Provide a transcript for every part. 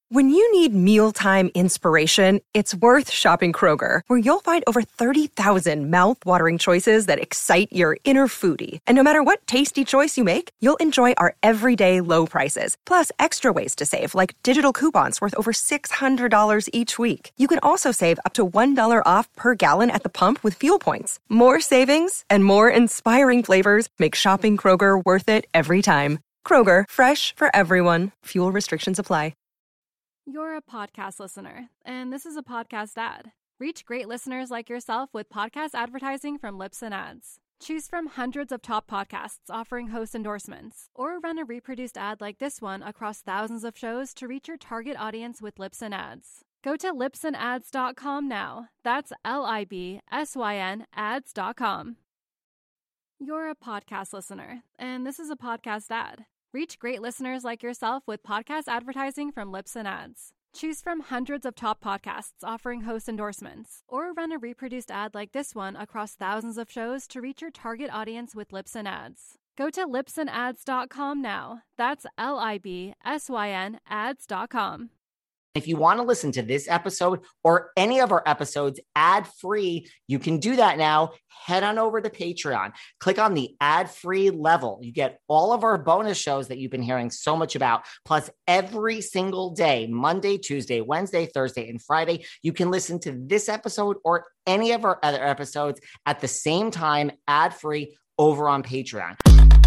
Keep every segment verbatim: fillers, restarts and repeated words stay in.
When you need mealtime inspiration, it's worth shopping Kroger, where you'll find over thirty thousand mouth-watering choices that excite your inner foodie. And no matter what tasty choice you make, you'll enjoy our everyday low prices, plus extra ways to save, like digital coupons worth over six hundred dollars each week. You can also save up to one dollar off per gallon at the pump with fuel points. More savings and more inspiring flavors make shopping Kroger worth it every time. Kroger, fresh for everyone. Fuel restrictions apply. You're a podcast listener, and this is a podcast ad. Reach great listeners like yourself with podcast advertising from Libsyn Ads. Choose from hundreds of top podcasts offering host endorsements, or run a reproduced ad like this one across thousands of shows to reach your target audience with Libsyn Ads. Go to libsyn ads dot com now. That's L I B S Y N ads dot com. You're a podcast listener, and this is a podcast ad. Reach great listeners like yourself with podcast advertising from Libsyn Ads. Choose from hundreds of top podcasts offering host endorsements, or run a reproduced ad like this one across thousands of shows to reach your target audience with Libsyn Ads. Go to libsyn ads dot com now. That's L I B S Y N ads dot com. If you want to listen to this episode or any of our episodes ad-free, you can do that now. Head on over to Patreon. Click on the ad-free level. You get all of our bonus shows that you've been hearing so much about. Plus, every single day, Monday, Tuesday, Wednesday, Thursday, and Friday, you can listen to this episode or any of our other episodes at the same time, ad-free, over on Patreon.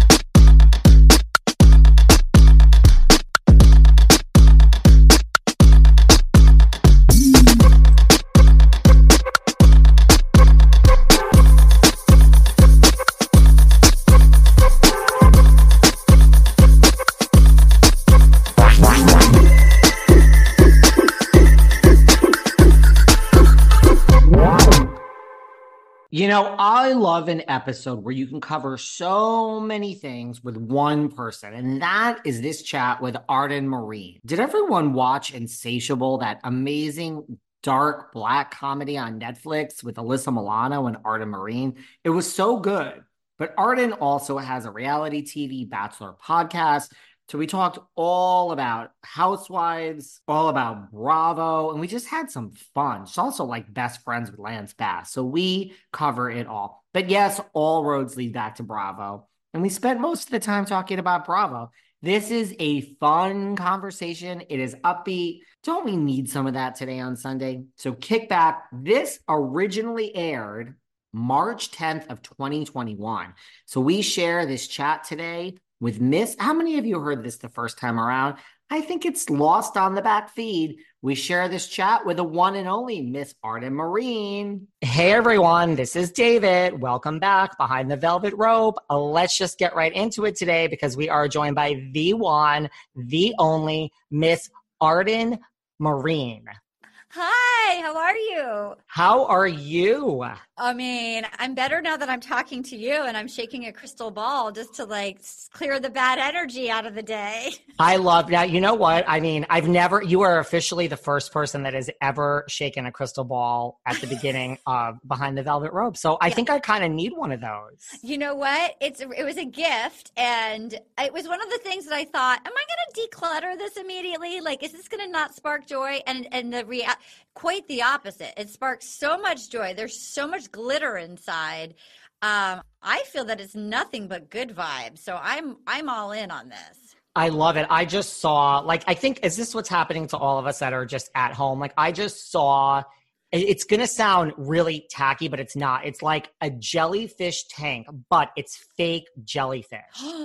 You know, I love an episode where you can cover so many things with one person, and that is this chat with Arden Myrin. Did everyone watch Insatiable, that amazing dark black comedy on Netflix with Alyssa Milano and Arden Myrin? It was so good. But Arden also has a reality T V Bachelor podcast. So we talked all about Housewives, all about Bravo, and we just had some fun. She's also like best friends with Lance Bass. So we cover it all. But yes, all roads lead back to Bravo. And we spent most of the time talking about Bravo. This is a fun conversation. It is upbeat. Don't we need some of that today on Sunday? So kick back. This originally aired March tenth of twenty twenty-one. So we share this chat today with Miss, how many of you heard this the first time around? I think it's lost on the back feed. We share this chat with the one and only Miss Arden Myrin. Hey everyone, this is David. Welcome back behind the velvet rope. Uh, let's just get right into it today because we are joined by the one, the only Miss Arden Myrin. Hi, how are you? How are you? I mean, I'm better now that I'm talking to you and I'm shaking a crystal ball just to like clear the bad energy out of the day. I love that. You know what? I mean, I've never, you are officially the first person that has ever shaken a crystal ball at the beginning of Behind the Velvet Rope. So I yeah. think I kind of need one of those. You know what? It's It was a gift, and it was one of the things that I thought, am I going to declutter this immediately? Like, is this going to not spark joy? And, and the rea- quite the opposite. It sparks so much joy. There's so much glitter inside. Um, I feel that it's nothing but good vibes. So I'm I'm all in on this. I love it. I just saw, like, I think, is this what's happening to all of us that are just at home? Like, I just saw, it's going to sound really tacky, but it's not. It's like a jellyfish tank, but it's fake jellyfish.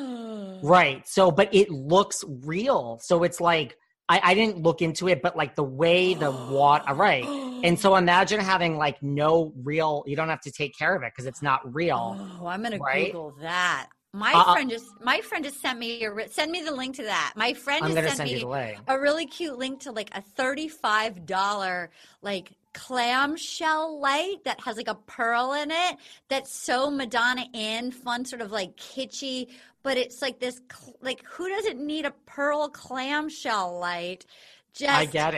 Right. So, but it looks real. So it's like, I, I didn't look into it, but like the way the water, right. And so imagine having like no real, you don't have to take care of it because it's not real. Oh, I'm going right? to Google that. My uh, friend just, my friend just sent me, a, send me the link to that. My friend I'm just send sent me a, a really cute link to like a thirty-five dollars like clamshell light that has like a pearl in it. That's so Madonna Ann fun, sort of like kitschy, but it's like this, like who doesn't need a pearl clamshell light? Just, I get it.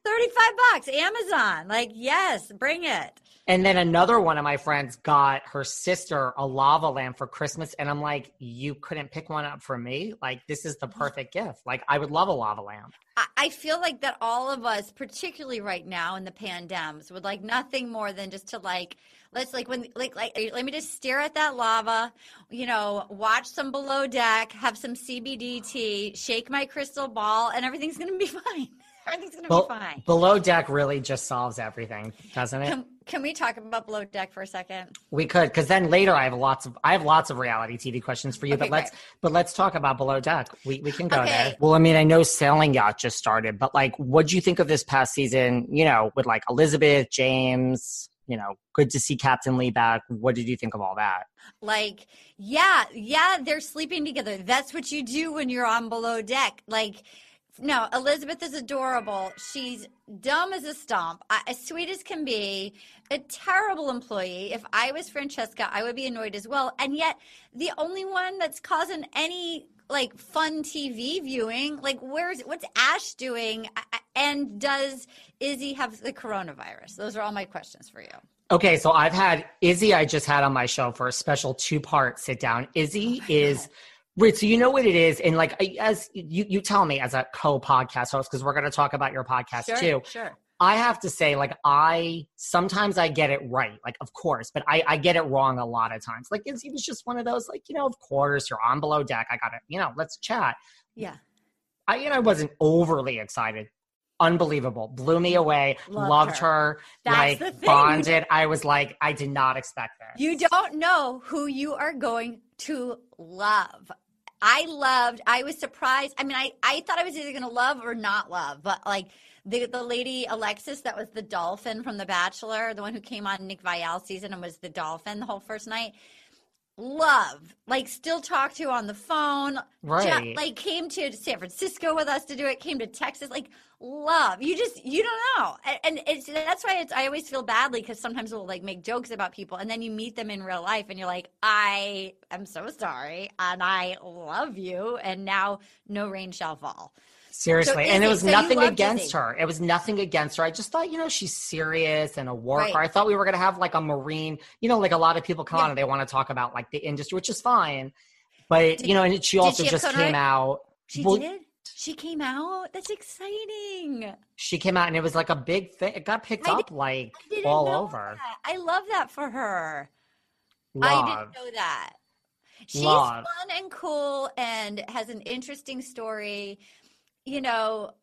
thirty-five bucks, Amazon. Like, yes, bring it. And then another one of my friends got her sister a lava lamp for Christmas. And I'm like, you couldn't pick one up for me? Like, this is the perfect gift. Like, I would love a lava lamp. I, I feel like that all of us, particularly right now in the pandems, would like nothing more than just to like, let's like, when, like, like, let me just stare at that lava, you know, watch some Below Deck, have some C B D tea, shake my crystal ball, and everything's going to be fine. Everything's going to Be- be fine. Below Deck really just solves everything, doesn't it? Can, can we talk about Below Deck for a second? We could, because then later I have lots of I have lots of reality T V questions for you. Okay, but let's great. but let's talk about Below Deck. We we can go Okay. there. Well, I mean, I know Sailing Yacht just started, but like, what do you think of this past season? You know, with like Elizabeth, James. You know, good to see Captain Lee back. What did you think of all that? Like, yeah, yeah, they're sleeping together. That's what you do when you're on Below Deck. Like, no, Elizabeth is adorable. She's dumb as a stump, I, as sweet as can be, a terrible employee. If I was Francesca, I would be annoyed as well. And yet, the only one that's causing any like fun T V viewing, like where's what's Ash doing? And does Izzy have the coronavirus? Those are all my questions for you. Okay, so I've had Izzy. I just had on my show for a special two-part sit-down. Izzy Oh is. Right, so you know what it is, and like as you, you tell me as a co-podcast host, because we're going to talk about your podcast Sure, too. sure. I have to say, like, I sometimes I get it right, like, of course, but I, I get it wrong a lot of times. Like, Izzy was just one of those, like, you know, of course, you're on Below Deck. I got it, you know, let's chat. Yeah. I, you know, I wasn't overly excited. Unbelievable. Blew me away. Love Loved her. her. That's like, the thing. bonded. I was like, I did not expect this. You don't know who you are going to love. I loved, I was surprised. I mean, I, I thought I was either going to love or not love, but like the, the lady Alexis, that was the dolphin from The Bachelor, the one who came on Nick Viall's season and was the dolphin the whole first night. Love, like still talk to on the phone. Right. Ju- like came to San Francisco with us to do it, came to Texas, like love. You just, you don't know. And, and it's, that's why it's, I always feel badly because sometimes we'll like make jokes about people and then you meet them in real life and you're like, I am so sorry and I love you. And now no rain shall fall. Seriously. So and it Izzy, was so you nothing loved against Izzy. her. It was nothing against her. I just thought, you know, she's serious and a worker. Right. I thought we were going to have like a marine, you know, like a lot of people come Yeah. on and they want to talk about like the industry, which is fine. But, Did- you know, and she did also she have just coronavirus? came out. She Well, did? She came out? That's exciting. She came out and it was like a big thing. It got picked I up like I didn't all know over. that. I love that for her. Love. I didn't know that. She's Love. fun and cool and has an interesting story. You know,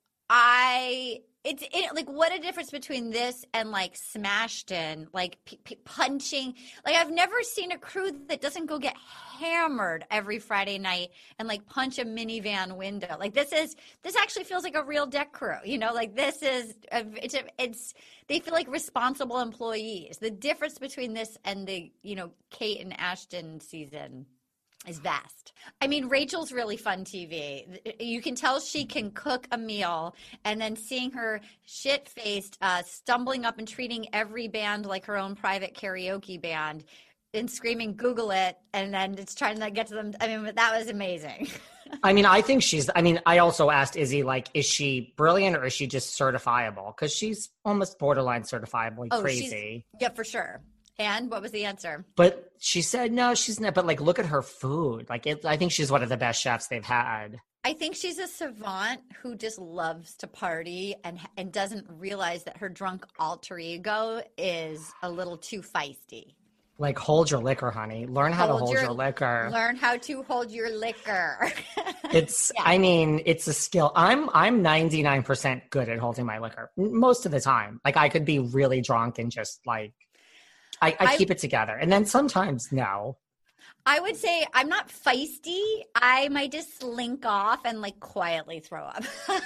I it's it, like what a difference between this and like Smashed In, like p- p- punching. Like I've never seen a crew that doesn't go get hammered every Friday night and like punch a minivan window. Like this is this actually feels like a real deck crew. You know, like this is a, it's a, it's they feel like responsible employees. The difference between this and the you know Kate and Ashton season is vast. I mean, Rachel's really fun T V. You can tell she can cook a meal, and then seeing her shit-faced, uh, stumbling up and treating every band like her own private karaoke band and screaming, Google it, and then it's trying to like, get to them. I mean, that was amazing. I mean, I think she's, I mean, I also asked Izzy, like, is she brilliant or is she just certifiable? Because she's almost borderline certifiably Oh, crazy. she's, yeah, for sure. And what was the answer? But she said, no, she's not. But like, look at her food. Like, it, I think she's one of the best chefs they've had. I think she's a savant who just loves to party and and doesn't realize that her drunk alter ego is a little too feisty. Like, hold your liquor, honey. Learn how Hold to hold your- your, liquor. Learn how to hold your liquor. It's, Yeah. I mean, it's a skill. I'm, I'm ninety-nine percent good at holding my liquor most of the time. Like, I could be really drunk and just like, I, I I- keep it together. And then sometimes no. I would say I'm not feisty. I might just slink off and like quietly throw up.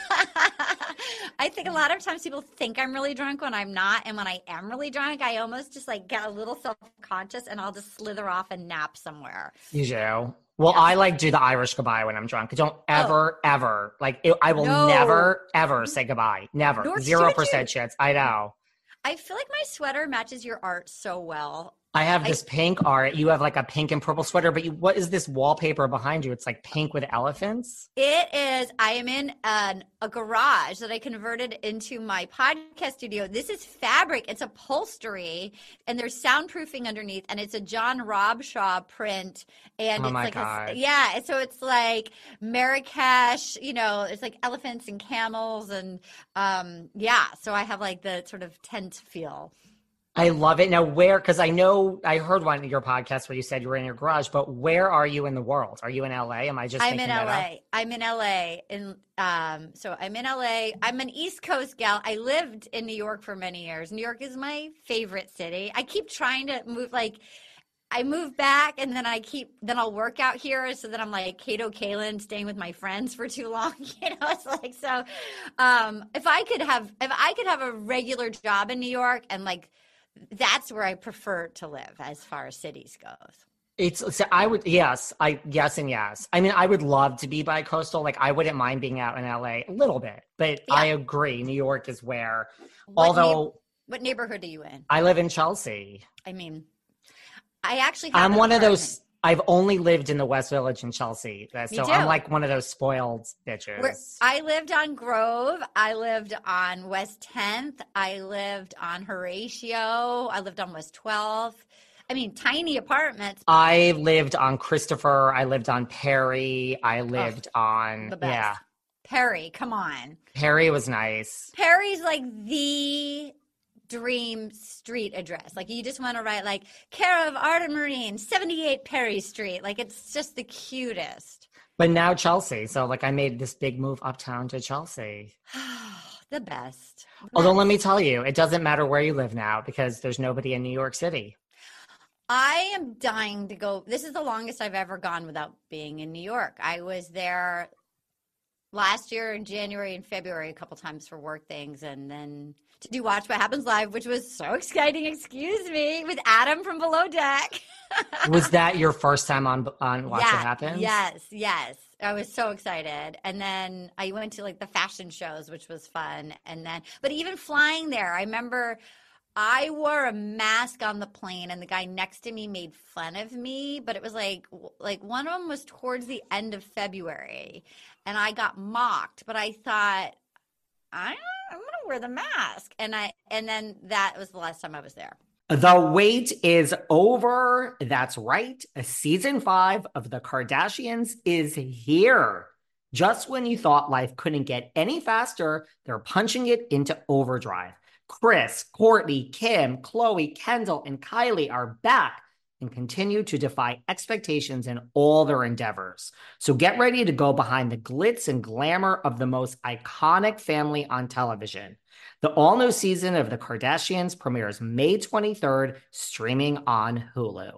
I think a lot of times people think I'm really drunk when I'm not. And when I am really drunk, I almost just like get a little self-conscious and I'll just slither off and nap somewhere. You do. Well, Yeah. I like do the Irish goodbye when I'm drunk. I don't ever, ever like. It, I will No. never, ever say goodbye. Never. Nor Zero should percent chance. I know. I feel like my sweater matches your art so well. I have I, this pink art. You have like a pink and purple sweater, but you, what is this wallpaper behind you? It's like pink with elephants. It is. I am in an, a garage that I converted into my podcast studio. This is fabric. It's upholstery, and there's soundproofing underneath, and it's a John Robshaw print. And oh it's my like, God. A, yeah. So it's like Marrakesh. You know, it's like elephants and camels, and um, yeah. So I have like the sort of tent feel. I love it. Now, where, because I know I heard one of your podcasts where you said you were in your garage, but where are you in the world? Are you in L A? Am I just I'm in that L A. Up? I'm in L A. In um, so I'm in L A. I'm an East Coast gal. I lived in New York for many years. New York is my favorite city. I keep trying to move, like, I move back and then I keep, then I'll work out here. So then I'm like Kato Kaelin staying with my friends for too long. You know, it's like, so um, if I could have, if I could have a regular job in New York, and like, that's where I prefer to live as far as cities goes. It's so I would yes I yes and yes. I mean, I would love to be bi-coastal. Like, I wouldn't mind being out in L A a little bit, but Yeah. I agree. New York is where. What although neigh- what neighborhood are you in? I live in Chelsea. I mean, I actually have I'm an one of apartment. those. I've only lived in the West Village in Chelsea, so too. I'm like one of those spoiled bitches. Where I lived on Grove. I lived on West tenth. I lived on Horatio. I lived on West twelfth. I mean, tiny apartments. I lived on Christopher. I lived on Perry. I lived Oh, on the best. yeah. Perry, come on. Perry was nice. Perry's like the dream street address. Like, you just want to write like care of Arden Marine, seventy-eight Perry Street. Like, it's just the cutest. But now Chelsea. So like I made this big move uptown to Chelsea. The best. Although let me tell you, it doesn't matter where you live now because there's nobody in New York City. I am dying to go. This is the longest I've ever gone without being in New York. I was there last year in January and February a couple times for work things, and then to do Watch What Happens Live, which was so exciting, excuse me, with Adam from Below Deck. Was that your first time on on Watch yeah, What Happens? Yes, yes. I was so excited. And then I went to like the fashion shows, which was fun. And then, but even flying there, I remember I wore a mask on the plane, and the guy next to me made fun of me, but it was like, like one of them was towards the end of February, and I got mocked, but I thought, I, I'm going to wear the mask. And I, and then that was the last time I was there. The wait is over. That's right. Season five of The Kardashians is here. Just when you thought life couldn't get any faster, they're punching it into overdrive. Kris, Kourtney, Kim, Khloe, Kendall, and Kylie are back and continue to defy expectations in all their endeavors. So get ready to go behind the glitz and glamour of the most iconic family on television. The all-new season of The Kardashians premieres May twenty-third, streaming on Hulu.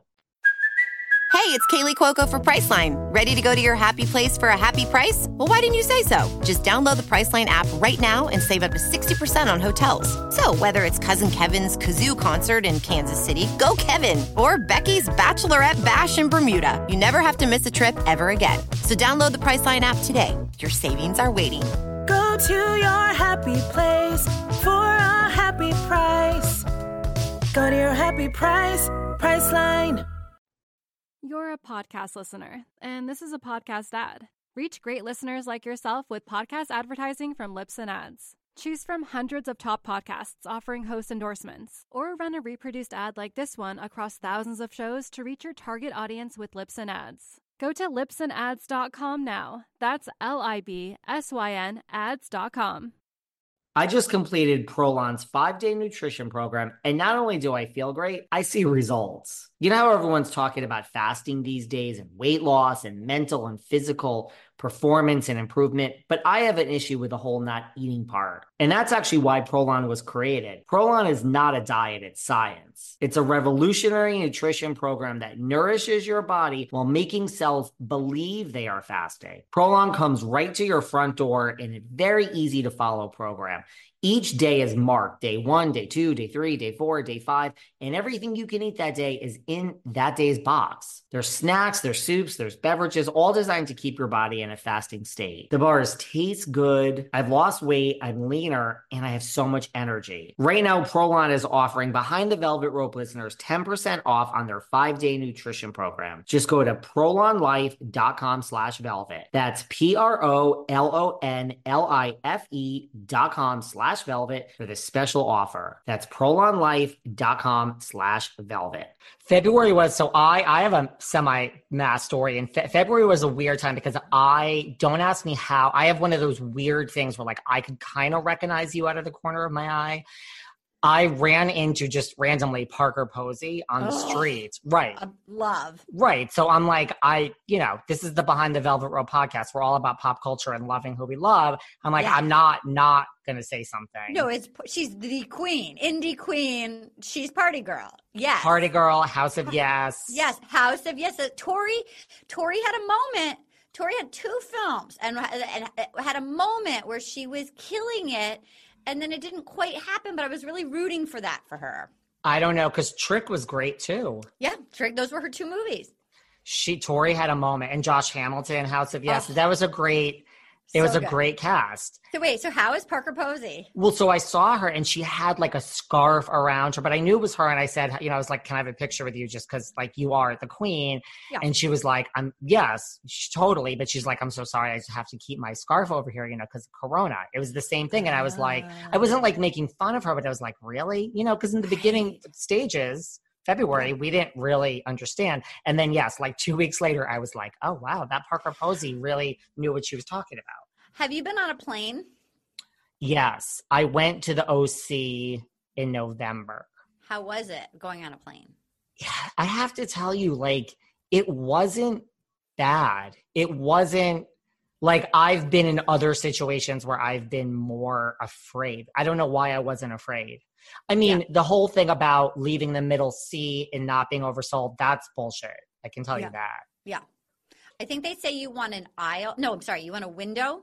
Hey, it's Kaylee Cuoco for Priceline. Ready to go to your happy place for a happy price? Well, why didn't you say so? Just download the Priceline app right now and save up to sixty percent on hotels. So whether it's Cousin Kevin's Kazoo Concert in Kansas City, go Kevin, or Becky's Bachelorette Bash in Bermuda, you never have to miss a trip ever again. So download the Priceline app today. Your savings are waiting. Go to your happy place for a happy price. Go to your happy price, Priceline. You're a podcast listener, and this is a podcast ad. Reach great listeners like yourself with podcast advertising from Libsyn Ads. Choose from hundreds of top podcasts offering host endorsements, or run a reproduced ad like this one across thousands of shows to reach your target audience with Libsyn Ads. Go to libsyn ads dot com now. That's L I B S Y N ads dot com. I just completed Prolon's five-day nutrition program, and not only do I feel great, I see results. You know how everyone's talking about fasting these days and weight loss and mental and physical performance and improvement, but I have an issue with the whole not eating part. And that's actually why Prolon was created. Prolon is not a diet, it's science. It's a revolutionary nutrition program that nourishes your body while making cells believe they are fasting. Prolon comes right to your front door in a very easy to follow program. Each day is marked day one, day two, day three, day four, day five, and everything you can eat that day is in that day's box. There's snacks, there's soups, there's beverages, all designed to keep your body in a fasting state. The bars taste good. I've lost weight, I'm leaner, and I have so much energy. Right now, Prolon is offering Behind the Velvet Rope listeners ten percent off on their five-day nutrition program. Just go to prolonlife.com slash velvet. That's P-R-O-L-O-N-L-I-F-E dot com slash velvet for this special offer. That's prolonlife.com slash velvet. February was, so I, I have a semi-mass story, and fe- February was a weird time because I, don't ask me how, I have one of those weird things where like I could kind of recognize you out of the corner of my eye. I ran into just randomly Parker Posey on the Oh, street. Right. uh, love. Right. So I'm like, I, you know, this is the Behind the Velvet Rope podcast. We're all about pop culture and loving who we love. I'm like, Yeah. I'm not, not going to say something. No, it's she's the queen, indie queen. She's party girl. Yes, Party Girl, House of Yes. Yes, House of Yes. Uh, Tori, Tori had a moment. Tori had two films and, and had a moment where she was killing it, and then it didn't quite happen. But I was really rooting for that for her. I don't know, because Trick was great too. Yeah, Trick. Those were her two movies. She, Tori had a moment, and Josh Hamilton, House of Yes. Oh. That was a great, it So was a good. great cast. So wait, so how is Parker Posey? Well, so I saw her and she had like a scarf around her, but I knew it was her. And I said, you know, I was like, can I have a picture with you just because like you are the queen? Yeah. And she was like, I'm yes, she, totally. But she's like, I'm so sorry. I just have to keep my scarf over here, you know, because of Corona. It was the same thing. And I was like, I wasn't like making fun of her, but I was like, really? You know, because in the beginning stages, February, we didn't really understand. And then, yes, like two weeks later, I was like, oh, wow, that Parker Posey really knew what she was talking about. Have you been on a plane? Yes, I went to the O C in November. How was it going on a plane? Yeah, I have to tell you, like, it wasn't bad. It wasn't like I've been in other situations where I've been more afraid. I don't know why I wasn't afraid. I mean, Yeah. the whole thing about leaving the middle seat and not being oversold, that's bullshit. I can tell Yeah. you that. Yeah. I think they say you want an aisle. No, I'm sorry. You want a window.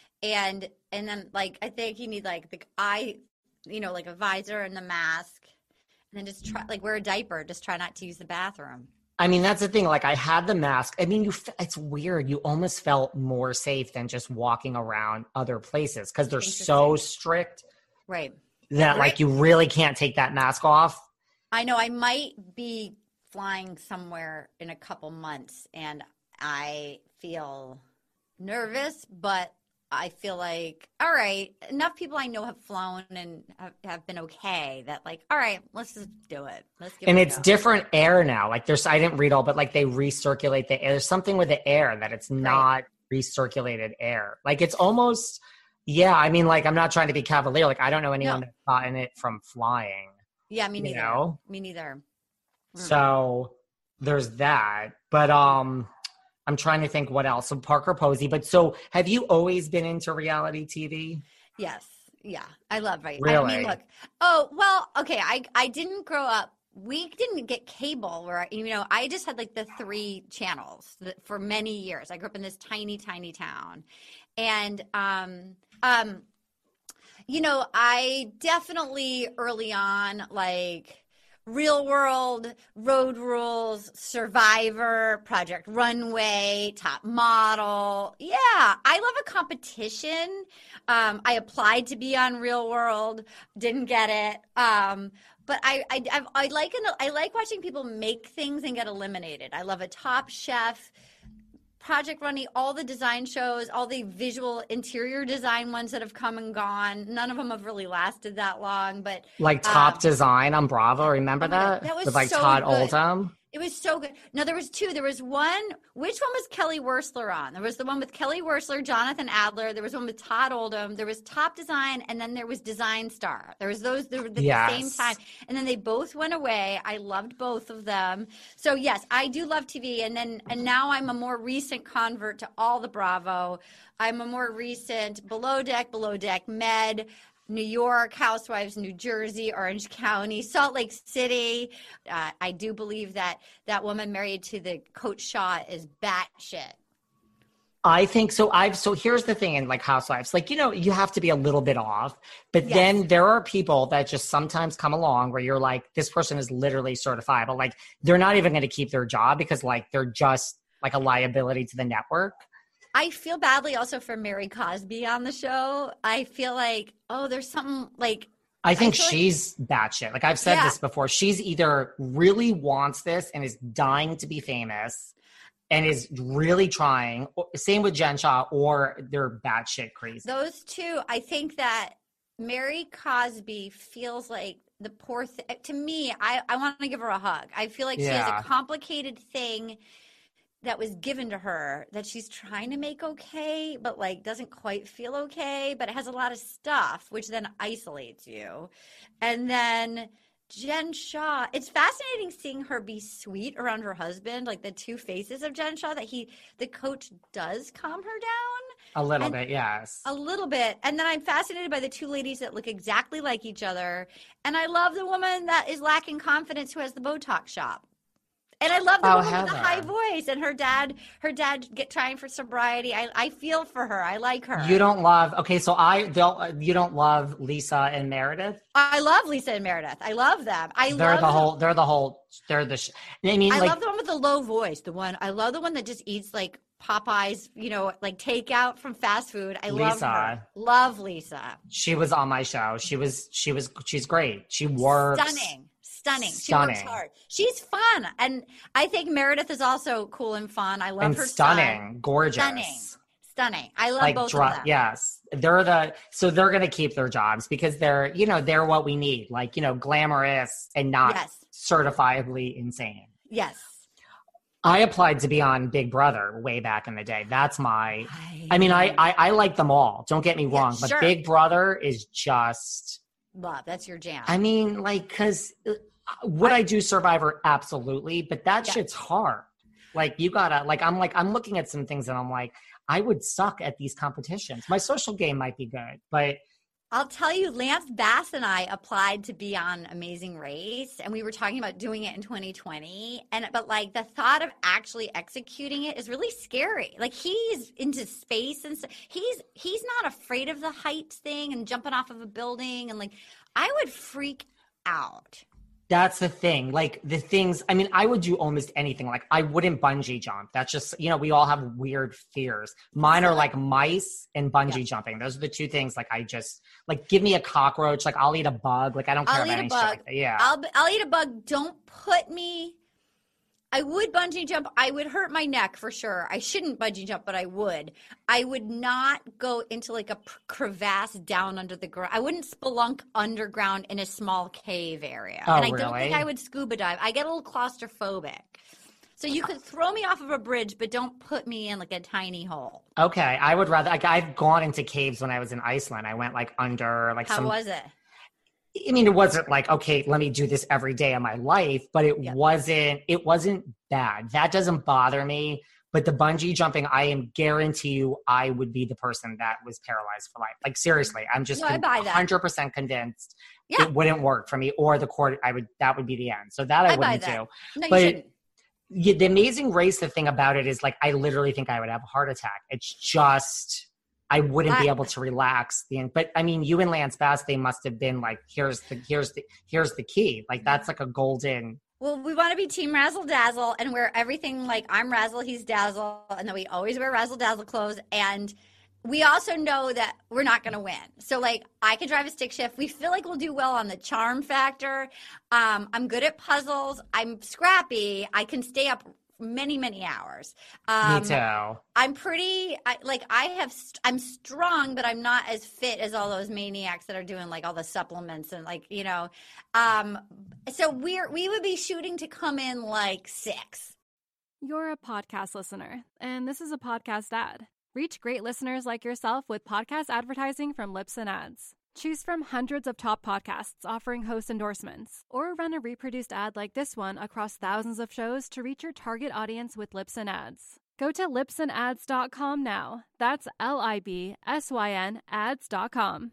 And and then like I think you need like the eye, you know, like a visor and the mask. And then just try like wear a diaper. Just try not to use the bathroom. I mean, that's the thing. Like, I had the mask. I mean, you. f- it's weird. You almost felt more safe than just walking around other places because they're so Interesting. strict Right. that, Right. like, you really can't take that mask off. I know I might be flying somewhere in a couple months and I feel nervous, but I feel like, all right, enough people I know have flown and have, have been okay that like, all right, let's just do it. Let's give And it a it's go. different air now. Like, there's, I didn't read all, but like they recirculate the air. There's something with the air that it's not recirculated air. Like, it's almost, yeah, I mean, like, I'm not trying to be cavalier. Like, I don't know anyone No. that's gotten it from flying. Yeah, me you neither. know? Me neither. Mm. So there's that. But um, I'm trying to think what else. So Parker Posey. But so have you always been into reality T V? Yes. Yeah. I love right. I Really? mean, look. Oh, well, okay. I I didn't grow up. We didn't get cable where, you know, I just had like the three channels that, for many years. I grew up in this tiny, tiny town. And, um, um, you know, I definitely early on, like, Real World, Road Rules, Survivor, Project Runway, Top Model. Yeah, I love a competition. Um, I applied to be on Real World, didn't get it. Um, but I, I, I, I like an, I like watching people make things and get eliminated. I love a Top Chef, Project Running, all the design shows, all the visual interior design ones that have come and gone. None of them have really lasted that long, but Like Top um, Design on Bravo. Remember oh my God, that? that was With like so Todd good. Oldham. it was so good. No, there was two. There was one. Which one was Kelly Wursler on? There was the one with Kelly Wursler, Jonathan Adler. There was one with Todd Oldham. There was Top Design, and then there was Design Star. There was those they were at the Yes. same time, and then they both went away. I loved both of them. So yes, I do love T V, and then and now I'm a more recent convert to all the Bravo. I'm a more recent Below Deck, Below Deck Med. New York, Housewives, New Jersey, Orange County, Salt Lake City. Uh, I do believe that that woman married to the Coach Shaw is batshit. I think so. I've so here's the thing in like Housewives, like, you know, you have to be a little bit off, but Yes. then there are people that just sometimes come along where you're like, this person is literally certifiable. Like they're not even going to keep their job because like they're just like a liability to the network. I feel badly also for Mary Cosby on the show. I feel like, oh, there's something like. I think I feel like- she's batshit. Like I've said Yeah. this before. She's either really wants this and is dying to be famous and is really trying. Same with Jen Shah, or they're batshit crazy. Those two, I think that Mary Cosby feels like the poor thing. To me, I, I want to give her a hug. I feel like she Yeah. has a complicated thing that was given to her that she's trying to make okay, but like doesn't quite feel okay, but it has a lot of stuff, which then isolates you. And then Jen Shah, it's fascinating seeing her be sweet around her husband, like the two faces of Jen Shah, that he, the coach does calm her down. A little And- bit, yes. A little bit. And then I'm fascinated by the two ladies that look exactly like each other. And I love the woman that is lacking confidence who has the Botox shop. And I love the Oh, woman with the Heather. high voice and her dad, her dad get trying for sobriety. I, I feel for her. I like her. You don't love, okay, so I, they'll, uh, you don't love Lisa and Meredith? I love Lisa and Meredith. I love them. I They're love the whole, they're the whole, they're the, sh- I mean, I like, love the one with the low voice. The one I love the one that just eats like Popeyes, you know, like takeout from fast food. I love Lisa. her. Love Lisa. she was on my show. She was, she was, she's great. She works. Stunning. Stunning. She Stunning. works hard. She's fun. And I think Meredith is also cool and fun. I love And her stunning, son. gorgeous. Stunning. Stunning. I love Like, both dra- of them. yes, they're the, so they're going to keep their jobs because they're, you know, they're what we need. Like, you know, glamorous and not Yes. certifiably insane. Yes. I applied to be on Big Brother way back in the day. That's my, I, I mean, I, I, I like them all. Don't get me Yeah, wrong, but sure. Big Brother is just, love. That's your jam. I mean, like, cause uh, would I do Survivor? Absolutely. But that Yeah. shit's hard. Like you gotta, like, I'm like, I'm looking at some things and I'm like, I would suck at these competitions. My social game might be good, but I'll tell you, Lance Bass and I applied to be on Amazing Race, and we were talking about doing it in twenty twenty. And but like the thought of actually executing it is really scary. Like he's into space and stuff. He's he's not afraid of the heights thing and jumping off of a building, and like I would freak out. that's the thing. Like the things, I mean, I would do almost anything. Like I wouldn't bungee jump. That's just, you know, we all have weird fears. Mine are like mice and bungee Yeah. jumping. Those are the two things. Like I just, like, give me a cockroach. Like I'll eat a bug. Like I don't care I'll about eat a any shit bug. like that. Yeah. I'll I'll eat a bug. Don't put me. I would bungee jump. I would hurt my neck for sure. I shouldn't bungee jump, but I would. I would not go into like a p- crevasse down under the ground. I wouldn't spelunk underground in a small cave area. Oh, and I don't really? think I would scuba dive. I get a little claustrophobic. So you could throw me off of a bridge, but don't put me in like a tiny hole. Okay. I would rather, like I've gone into caves when I was in Iceland. I went like under like How some, was it? I mean, it wasn't like, okay, let me do this every day of my life, but it Yeah. wasn't, it wasn't bad. That doesn't bother me. But the bungee jumping, I am guarantee you I would be the person that was paralyzed for life. Like seriously, I'm just No, I buy that. one hundred percent convinced Yeah. it wouldn't work for me, or the court, I would, that would be the end. So that I, I buy wouldn't that. do. No, you But shouldn't. yeah, the Amazing Race, the thing about it is like, I literally think I would have a heart attack. It's just, I wouldn't be I- able to relax. The But I mean, you and Lance Bass, they must have been like, here's the, here's the, here's the key. Like that's like a golden, Well, we want to be Team Razzle Dazzle and wear everything like I'm Razzle, he's Dazzle, and then we always wear Razzle Dazzle clothes. And we also know that we're not going to win. So, like, I can drive a stick shift. We feel like we'll do well on the charm factor. Um, I'm good at puzzles. I'm scrappy. I can stay up many, many hours. Um, me too. I'm pretty, I, like, I have, st- I'm strong, but I'm not as fit as all those maniacs that are doing, like, all the supplements and, like, you know. Um, so we're, we would be shooting to come in, like, six. You're a podcast listener, and this is a podcast ad. Reach great listeners like yourself with podcast advertising from Libsyn Ads. Choose from hundreds of top podcasts offering host endorsements, or run a reproduced ad like this one across thousands of shows to reach your target audience with Libsyn Ads. Go to libsyn ads dot com now. That's L I B S Y N ads dot com.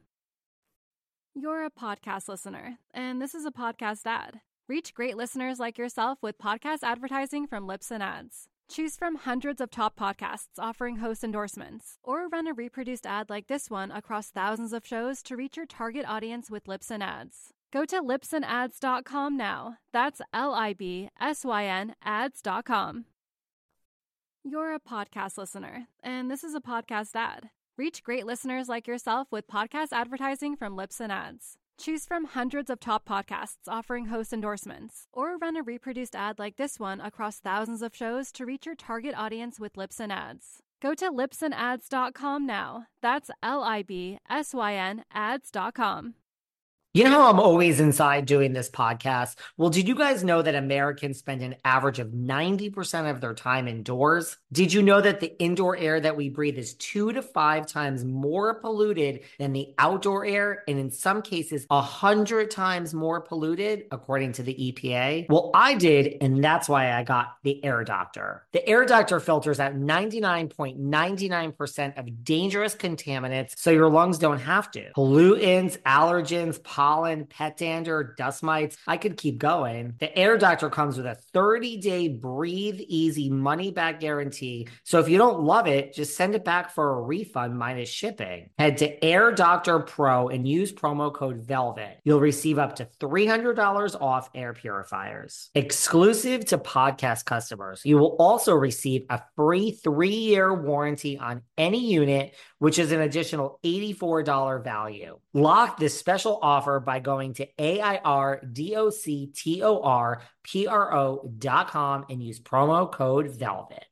You're a podcast listener, and this is a podcast ad. Reach great listeners like yourself with podcast advertising from Libsyn Ads. Choose from hundreds of top podcasts offering host endorsements, or run a reproduced ad like this one across thousands of shows to reach your target audience with Libsyn Ads. Go to libsyn ads dot com now. That's L I B S Y N ads dot com. You're a podcast listener, and this is a podcast ad. Reach great listeners like yourself with podcast advertising from Libsyn Ads. Choose from hundreds of top podcasts offering host endorsements, or run a reproduced ad like this one across thousands of shows to reach your target audience with Libsyn Ads. Go to libsyn ads dot com now. That's L I B S Y N ads dot com. You know how I'm always inside doing this podcast? Well, did you guys know that Americans spend an average of ninety percent of their time indoors? Did you know that the indoor air that we breathe is two to five times more polluted than the outdoor air, and in some cases, a hundred times more polluted, according to the E P A? Well, I did, and that's why I got the Air Doctor. The Air Doctor filters out ninety-nine point nine nine percent of dangerous contaminants so your lungs don't have to. Pollutants, allergens, pollen, pet dander, dust mites. I could keep going. The Air Doctor comes with a thirty-day breathe easy money back guarantee. So if you don't love it, just send it back for a refund minus shipping. Head to Air Doctor Pro and use promo code VELVET. You'll receive up to three hundred dollars off air purifiers. Exclusive to podcast customers, you will also receive a free three-year warranty on any unit, which is an additional eighty-four dollars value. Lock this special offer by going to A I R D O C T O R P R O dot com and use promo code VELVET.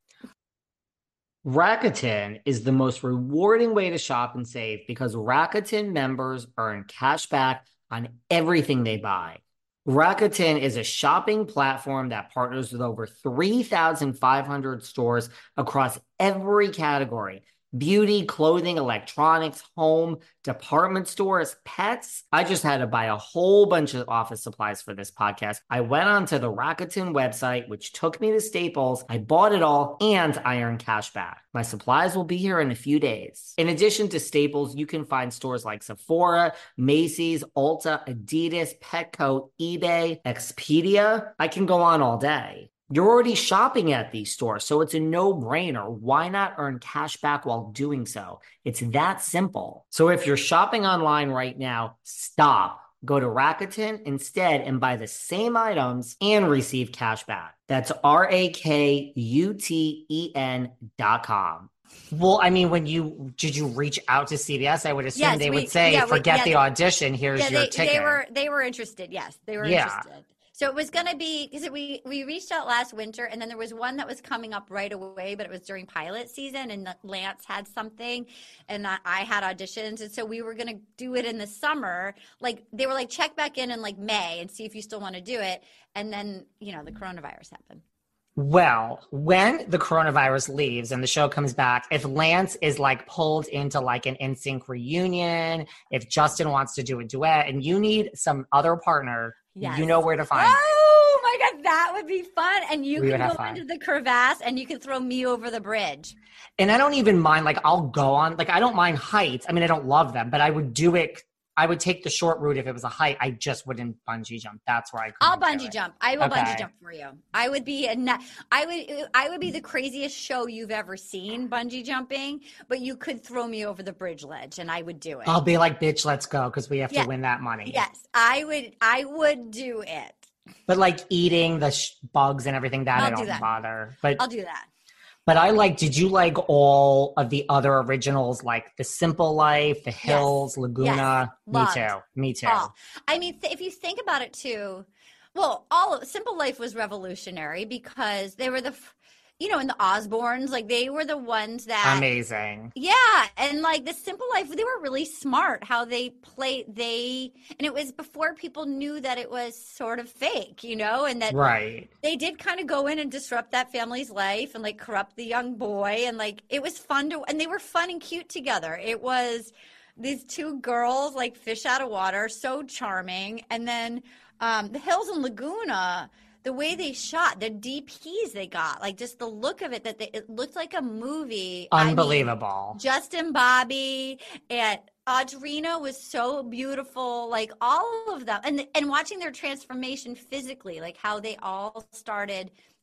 Rakuten is the most rewarding way to shop and save because Rakuten members earn cash back on everything they buy. Rakuten is a shopping platform that partners with over three thousand five hundred stores across every category: beauty, clothing, electronics, home, department stores, pets. I just had to buy a whole bunch of office supplies for this podcast. I went onto the Rakuten website, which took me to Staples. I bought it all, and I earned cash back. My supplies will be here in a few days. In addition to Staples, you can find stores like Sephora, Macy's, Ulta, Adidas, Petco, eBay, Expedia. I can go on all day. You're already shopping at these stores, so it's a no-brainer. Why not earn cash back while doing so? It's that simple. So if you're shopping online right now, stop. Go to Rakuten instead and buy the same items and receive cash back. That's R A K U T E N dot com. Well, I mean, when you, did you reach out to C B S? I would assume Yes, they we- would say, yeah, we- forget yeah, the they- audition, here's Yeah, your they, ticket. they were they were interested. Yes, they were Yeah. interested. So it was going to be because we we reached out last winter, and then there was one that was coming up right away, but it was during pilot season, and Lance had something, and I I had auditions, and so we were going to do it in the summer. Like they were like, check back in in like May and see if you still want to do it, and then you know the coronavirus happened. Well, when the coronavirus leaves and the show comes back, if Lance is like pulled into like an N Sync reunion, if Justin wants to do a duet and you need some other partner, Yes. you know where to find me. Oh my God, that would be fun. And you We would can have go fun. into the crevasse and you can throw me over the bridge. And I don't even mind, like I'll go on, like I don't mind heights. I mean, I don't love them, but I would do it. I would take the short route if it was a height. I just wouldn't bungee jump. That's where I I'll couldn't do bungee it. jump. I will Okay. bungee jump for you. I would be a nut. I would I would be the craziest show you've ever seen bungee jumping, but you could throw me over the bridge ledge and I would do it. I'll be like, bitch, let's go because we have Yeah. to win that money. Yes, I would I would do it. But like eating the sh- bugs and everything, that I'll I do don't that. bother. But I'll do that. But I like, did you like all of the other originals, like The Simple Life, The Hills, Laguna? Yes. Me Loved. too. Me too. All. I mean, th- if you think about it too, well, all of, Simple Life was revolutionary because they were the, f- you know, in the Osbournes, like they were the ones that Amazing. Yeah, and like the Simple Life, they were really smart how they played. They and it was before people knew that it was sort of fake, you know, and that Right. they did kind of go in and disrupt that family's life and like corrupt the young boy, and like it was fun to, and they were fun and cute together. It was these two girls like fish out of water, so charming, and then um, the Hills and Laguna. The way they shot, the D Ps they got, like just the look of it, that they, it looked like a movie. Unbelievable. I mean, Justin, Bobby, and Audrina was so beautiful, like all of them. And and watching their transformation physically, like how they all started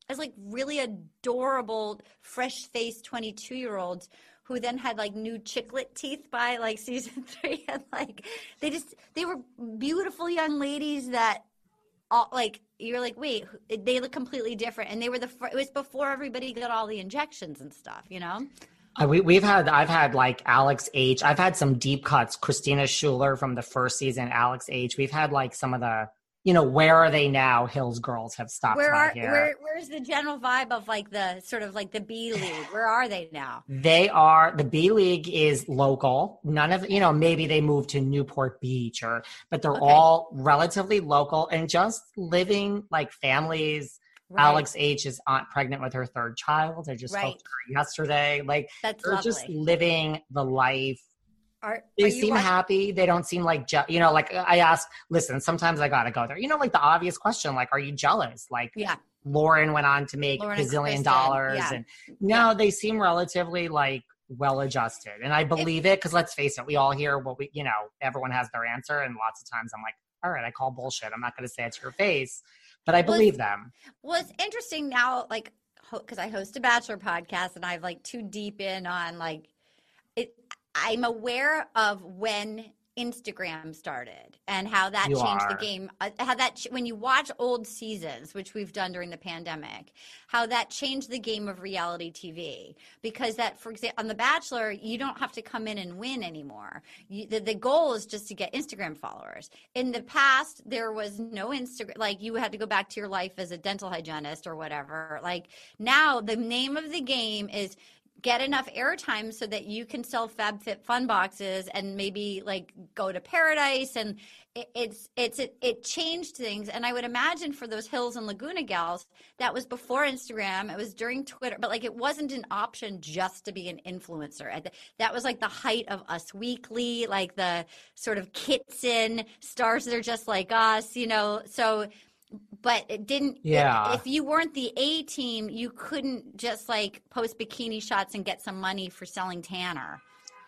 as like really adorable, fresh-faced twenty-two-year-olds who then had like new chiclet teeth by like season three, and like they just they were beautiful young ladies that all like you're like, wait, they look completely different, and they were the fir- it was before everybody got all the injections and stuff, you know. Uh, we, we've had, I've had like Alex H. I've had some deep cuts. Christina Schuler from the first season, Alex H. We've had like some of the, you know, where are they now? Hills girls have stopped Where by are here. where where's the general vibe of like the sort of like the B League? Where are they now? They are, the B League is local. None of, you know, maybe they moved to Newport Beach or, but they're Okay. all relatively local and just living like families. Right. Alex H is aunt pregnant with her third child. I just Right. spoke to her yesterday. Like That's they're lovely. just living the life. Are, They are you seem watch- happy. They don't seem like, je- you know, like I asked, listen, sometimes I got to go there. You know, like the obvious question, like, are you jealous? Like Yeah. Lauren went on to make Lauren a and gazillion Kristen, dollars. yeah. And no, they seem relatively like well adjusted. And I believe it because let's face it, we all hear what we, you know, everyone has their answer. And lots of times I'm like, all right, I call bullshit. I'm not going to say it to your face, but I Well, believe them. Well, it's interesting now, like, because I host a Bachelor podcast and I've like too deep in on like it. I'm aware of when Instagram started and how that You changed are. the game. Uh, how that ch- when you watch old seasons, which we've done during the pandemic, how that changed the game of reality T V. Because that, for example, on The Bachelor, you don't have to come in and win anymore. You, the, the goal is just to get Instagram followers. In the past, there was no Instagram. Like you had to go back to your life as a dental hygienist or whatever. Like now, the name of the game is get enough airtime so that you can sell FabFitFun boxes and maybe like go to Paradise. And it, it's it's it, it changed things. And I would imagine for those Hills and Laguna gals, that was before Instagram. It was during Twitter, but like it wasn't an option just to be an influencer. At the- That was like the height of Us Weekly, like the sort of Kitson stars that are just like us, you know. So. But it didn't. Yeah. If you weren't the A team, you couldn't just like post bikini shots and get some money for selling Tanner.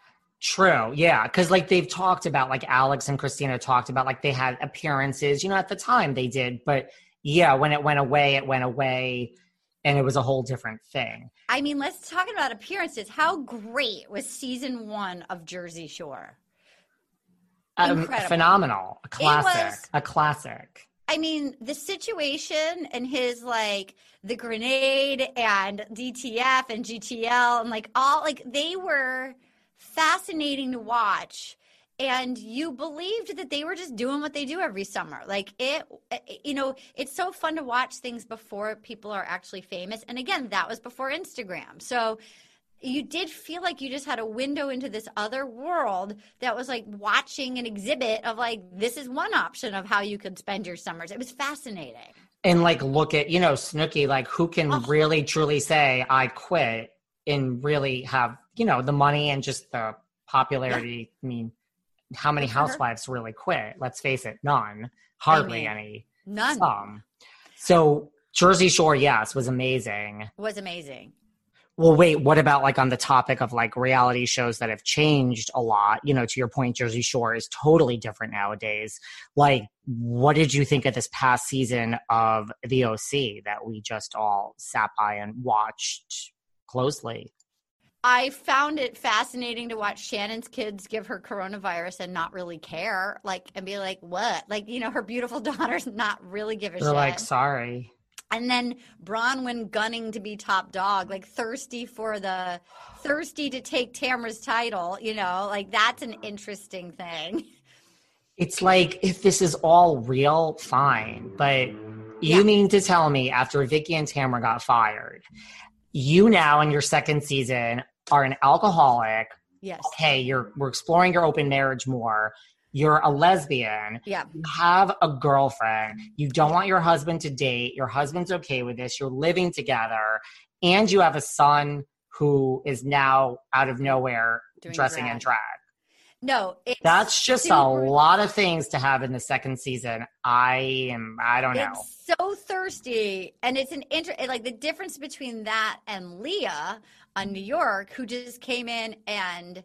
True. Yeah. Because like they've talked about, like Alex and Christina talked about, like they had appearances, you know, at the time they did. But yeah, when it went away, it went away and it was a whole different thing. I mean, let's talk about appearances. How great was season one of Jersey Shore? Um, Incredible. phenomenal. A classic. was- A classic. I mean, the situation and his like the grenade and D T F and G T L and like all like they were fascinating to watch. And you believed that they were just doing what they do every summer. Like it, you know, it's so fun to watch things before people are actually famous. And again, that was before Instagram. So you did feel like you just had a window into this other world that was like watching an exhibit of like, this is one option of how you could spend your summers. It was fascinating. And like, look at, you know, Snooki, like who can Oh. really truly say I quit and really have, you know, the money and just the popularity. I mean, how many Good for her. housewives really quit? Let's face it, none, hardly mean, any. None. Some. So Jersey Shore, yes, was amazing. Was amazing. Well, wait, what about like on the topic of like reality shows that have changed a lot? You know, to your point, Jersey Shore is totally different nowadays. Like, what did you think of this past season of The O C that we just all sat by and watched closely? I found it fascinating to watch Shannon's kids give her coronavirus and not really care, like, and be like, what? Like, you know, her beautiful daughters not really give a They're shit. like, sorry. And then Bronwyn gunning to be top dog, like thirsty for the, thirsty to take Tamara's title, you know, like that's an interesting thing. It's like, if this is all real, fine. But you Yeah. mean to tell me after Vicky and Tamara got fired, you now in your second season are an alcoholic. Yes. Okay, you're we're exploring your open marriage more. You're a lesbian. Yeah. You have a girlfriend. You don't want your husband to date. Your husband's okay with this. You're living together. And you have a son who is now out of nowhere Doing dressing drag. in drag. No, it's That's just a super- lot of things to have in the second season. I am, I don't know. It's so thirsty, and it's an inter like the difference between that and Leah on New York, who just came in and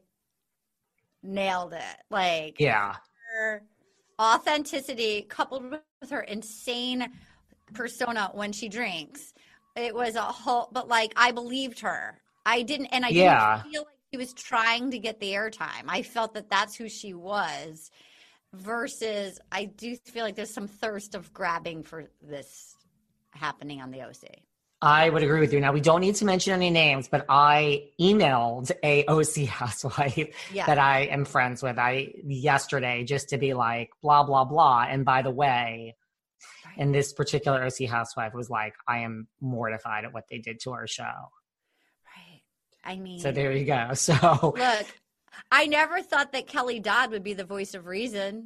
nailed it. Like, Yeah. her authenticity coupled with her insane persona when she drinks It was a whole, but like I believed her. I didn't, and I Yeah. didn't feel like she was trying to get the airtime. I felt that that's who she was. Versus, I do feel like there's some thirst of grabbing for this happening on the O C. I would agree with you. Now, we don't need to mention any names, but I emailed a O C housewife Yeah. that I am friends with I yesterday just to be like, blah, blah, blah. And by the way, and this particular O C housewife was like, I am mortified at what they did to our show. Right. I mean, So there you go. So look, I never thought that Kelly Dodd would be the voice of reason.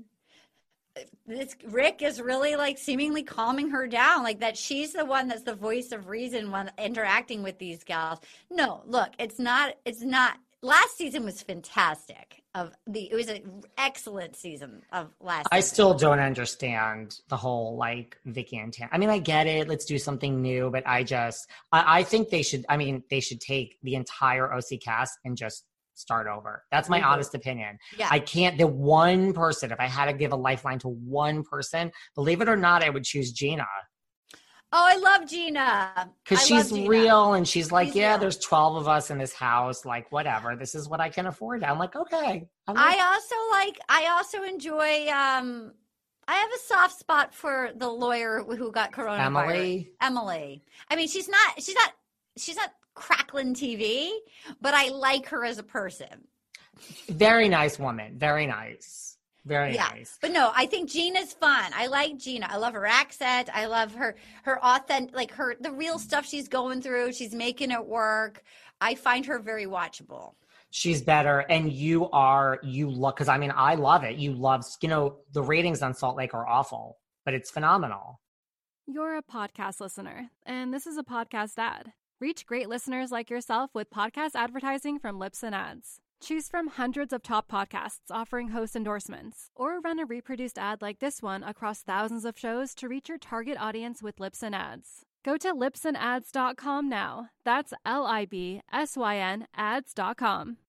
This Rick is really like seemingly calming her down, like that she's the one that's the voice of reason when interacting with these gals. No, look, it's not, it's not, last season was fantastic. Of the, it was an excellent season of last I season. still don't understand the whole like Vicky and Tam. I mean, I get it. Let's do something new, but I just, I, I think they should, I mean, they should take the entire O C cast and just start over. That's my Mhm. honest opinion. Yeah. I can't, the one person, if I had to give a lifeline to one person, believe it or not, I would choose Gina. Oh, I love Gina. Because I she's love Gina. real and she's like, She's yeah, real. there's twelve of us in this house. Like, whatever. This is what I can afford. I'm like, okay. I'm like, I also like, I also enjoy, um, I have a soft spot for the lawyer who got coronavirus. Emily. Emily. I mean, she's not, she's not, she's not crackling T V, but I like her as a person. Very nice woman. Very nice. Very Yeah. nice. But no, I think Gina's fun. I like Gina. I love her accent. I love her, her authentic, like her, the real stuff she's going through. She's making it work. I find her very watchable. She's better. And you are, you look, because I mean, I love it. You love, you know, the ratings on Salt Lake are awful, but it's phenomenal. You're a podcast listener, and this is a podcast ad. Reach great listeners like yourself with podcast advertising from Libsyn Ads. Choose from hundreds of top podcasts offering host endorsements, or run a reproduced ad like this one across thousands of shows to reach your target audience with Libsyn Ads. Go to libsyn ads dot com now. That's L I B S Y N ads dot com.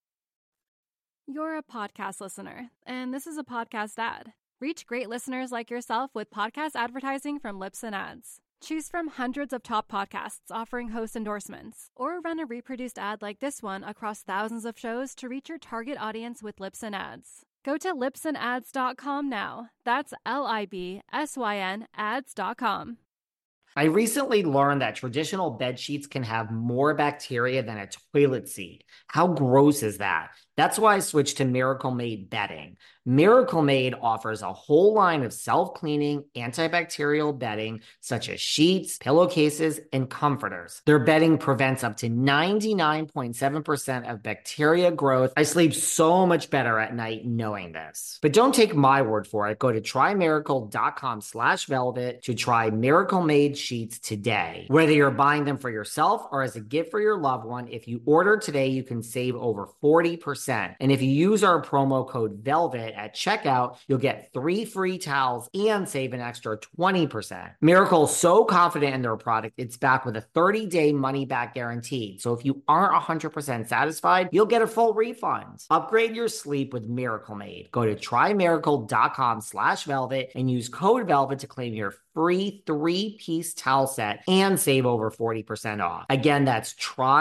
You're a podcast listener, and this is a podcast ad. Reach great listeners like yourself with podcast advertising from Libsyn Ads. Choose from hundreds of top podcasts offering host endorsements, or run a reproduced ad like this one across thousands of shows to reach your target audience with Libsyn Ads. Go to libsyn ads dot com now. That's L I B S Y N ads dot com. I recently learned that traditional bed sheets can have more bacteria than a toilet seat. How gross is that? That's why I switched to Miracle Made bedding. Miracle Made offers a whole line of self-cleaning, antibacterial bedding, such as sheets, pillowcases, and comforters. Their bedding prevents up to ninety-nine point seven percent of bacteria growth. I sleep so much better at night knowing this. But don't take my word for it. Go to trymiracle.com slash velvet to try Miracle Made sheets today. Whether you're buying them for yourself or as a gift for your loved one, if you order today, you can save over forty percent. And if you use our promo code VELVET at checkout, you'll get three free towels and save an extra twenty percent. Miracle is so confident in their product, it's backed with a thirty-day money-back guarantee. So if you aren't one hundred percent satisfied, you'll get a full refund. Upgrade your sleep with Miracle Made. Go to trymiracle.com slash velvet and use code VELVET to claim your free three-piece towel set and save over forty percent off. Again, that's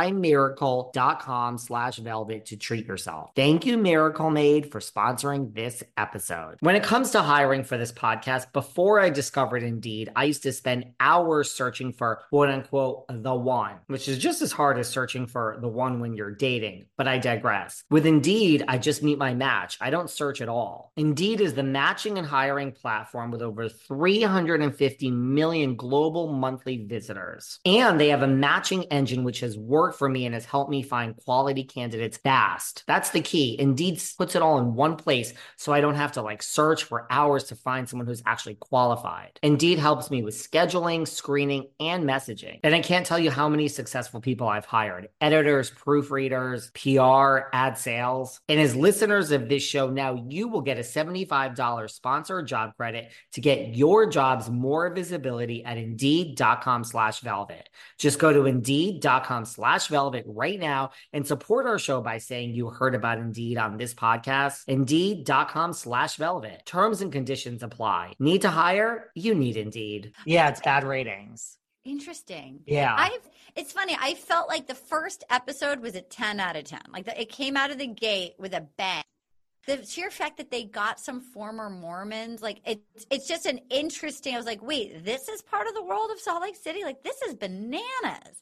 trymiracle.com slash velvet to treat yourself. Thank you, Miracle Made, for sponsoring this episode. When it comes to hiring for this podcast, before I discovered Indeed, I used to spend hours searching for quote unquote the one, which is just as hard as searching for the one when you're dating, but I digress. With Indeed, I just meet my match. I don't search at all. Indeed is the matching and hiring platform with over three hundred fifty million global monthly visitors. And they have a matching engine which has worked for me and has helped me find quality candidates fast. That's the key. Indeed puts it all in one place so I don't have to like search for hours to find someone who's actually qualified. Indeed helps me with scheduling, screening, and messaging. And I can't tell you how many successful people I've hired. Editors, proofreaders, P R, ad sales. And as listeners of this show now, you will get a seventy-five dollars sponsor job credit to get your jobs more visibility at indeed.com slash velvet. Just go to indeed.com slash velvet right now and support our show by saying you heard about Indeed on this podcast. Indeed.com slash velvet. Terms and conditions apply. Need to hire? You need Indeed. Yeah, it's bad ratings. Interesting. Yeah. I've, it's funny. I felt like the first episode was a ten out of ten. Like the, it came out of the gate with a bang. The sheer fact that they got some former Mormons, like it's it's just an interesting. I was like, wait, this is part of the world of Salt Lake City. Like this is bananas.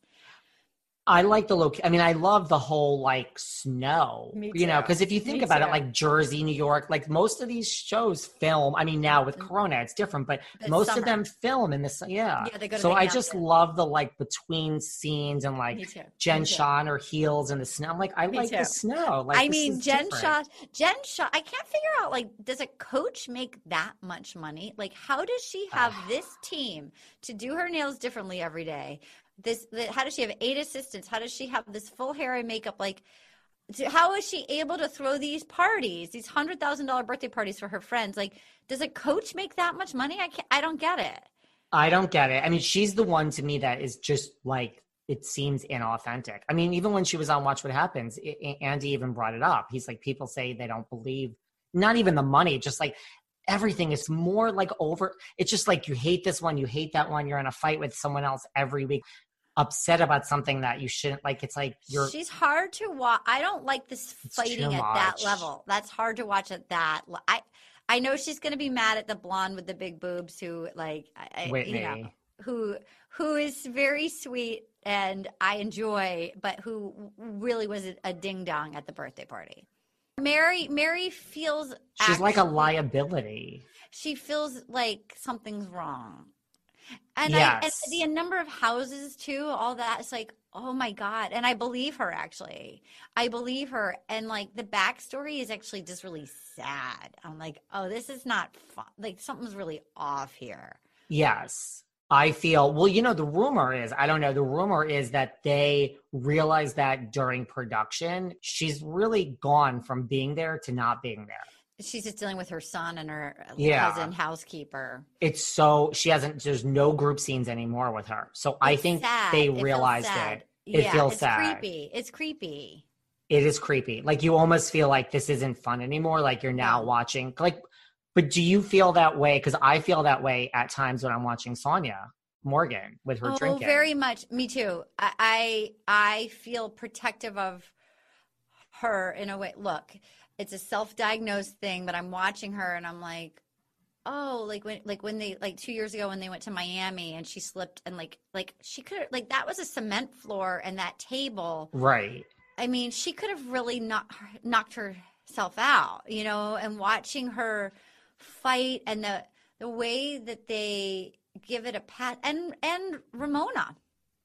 I like the look. I mean, I love the whole like snow, Me you know, too. because if you think Me about too. it, like Jersey, New York, like most of these shows film. I mean, now with Corona, it's different, but But most summer. of them film in the sun. Yeah. Yeah, they go to so the I just Hamptons. love the like between scenes and like Me too. Jen Me too. Shaw on her heels in the snow. I'm like, I Me like too. the snow. Like, I this mean, is Jen different. Shaw, Jen Shaw, I can't figure out, like, does a coach make that much money? Like, how does she have this team to do her nails differently every day? This, the, how does she have eight assistants? How does she have this full hair and makeup? Like, to- how is she able to throw these parties, these hundred thousand dollar birthday parties for her friends? Like, does a coach make that much money? I can't, I don't get it. I don't get it. I mean, she's the one to me that is just like, it seems inauthentic. I mean, even when she was on Watch What Happens, I- I- Andy even brought it up. He's like, people say they don't believe, not even the money, just like everything is more like over. It's just like, you hate this one, you hate that one. You're in a fight with someone else every week, upset about something that you shouldn't like. It's like you're She's hard to watch. I don't like this It's fighting too at that much. level. That's hard to watch at that. le- I I know she's going to be mad at the blonde with the big boobs who like I, I- Whitney. you know, who who is very sweet and I enjoy, but who really was a, a ding dong at the birthday party. Mary Mary feels she's like a actually- liability. She feels like something's wrong. And Yes. I and the number of houses too, all that, it's like, oh my God. And I believe her actually. I believe her. And like the backstory is actually just really sad. I'm like, oh, this is not fun. Like something's really off here. Yes. I feel, well, you know, the rumor is, I don't know, the rumor is that they realized that during production, she's really gone from being there to not being there. She's just dealing with her son and her Yeah. cousin housekeeper. It's so, she hasn't, there's no group scenes anymore with her. So I It's think sad. they It feels realized sad. it. It yeah, feels it's sad. creepy. It's creepy. It is creepy. Like you almost feel like this isn't fun anymore. Like you're now No. watching, like, but do you feel that way? Because I feel that way at times when I'm watching Sonia Morgan with her Oh, drinking. very much. Me too. I, I I feel protective of her in a way. Look, it's a self-diagnosed thing, but I'm watching her and I'm like, oh, like when like when they like two years ago when they went to Miami and she slipped and like like she could like that was a cement floor and that table. Right. I mean, she could have really knocked knocked herself out, you know. And watching her fight and the the way that they give it a pat and and Ramona.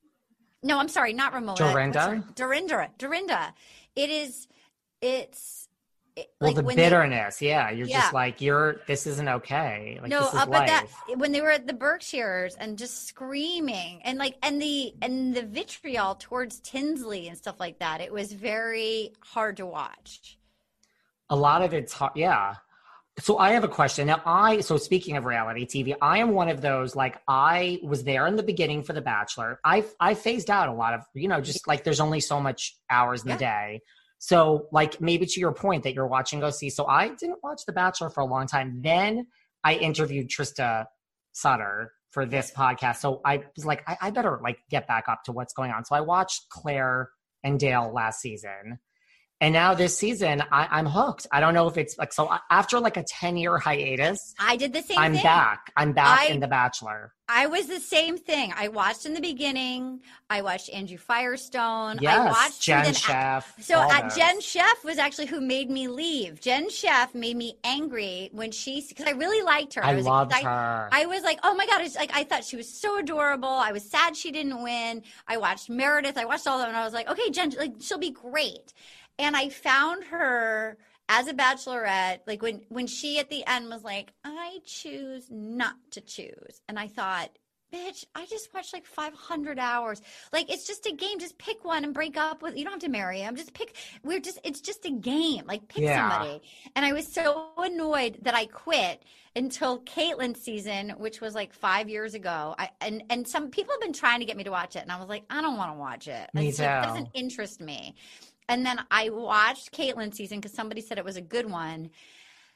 No, I'm sorry, not Ramona. Dorinda? I'm sorry, Dorinda. Dorinda. It is. It's. It, Well, like the when they- bitterness. yeah. You're Yeah. just like, you're, this isn't okay. Like, no, this is up life. at that when they were at the Berkshires and just screaming and like and the and the vitriol towards Tinsley and stuff like that. It was very hard to watch. A lot of it's hard. Yeah. So I have a question. Now I, so speaking of reality T V, I am one of those, like I was there in the beginning for The Bachelor. I, I phased out a lot of, you know, just like there's only so much hours in Yeah. the day. So like maybe to your point that you're watching O C. So I didn't watch The Bachelor for a long time. Then I interviewed Trista Sutter for this podcast. So I was like, I, I better like get back up to what's going on. So I watched Claire and Dale last season. And now this season, I, I'm hooked. I don't know if it's like, so I- after like a ten year hiatus, I did the same I'm thing. back. I'm back I- in The Bachelor. I was the same thing. I watched in the beginning. I watched Andrew Firestone. I Yes, watched Jen then- Chef. So all uh, those. Jen Chef was actually who made me leave. Jen Chef made me angry when she because I really liked her. I was loved excited. her. I was like, oh my god! It's like I thought she was so adorable. I was sad she didn't win. I watched Meredith. I watched all of them, and I was like, okay, Jen, like she'll be great. And I found her as a bachelorette, like when when she at the end was like, I choose not to choose, and I thought, bitch, I just watched like five hundred hours. Like, it's just a game. Just pick one and break up with. You don't have to marry him. Just pick. We're just. It's just a game. Like, pick Yeah. somebody. And I was so annoyed that I quit until Caitlin's season, which was like five years ago. I and and some people have been trying to get me to watch it, and I was like, I don't want to watch it. Me It's like, it too. doesn't interest me. And then I watched Caitlin's season because somebody said it was a good one.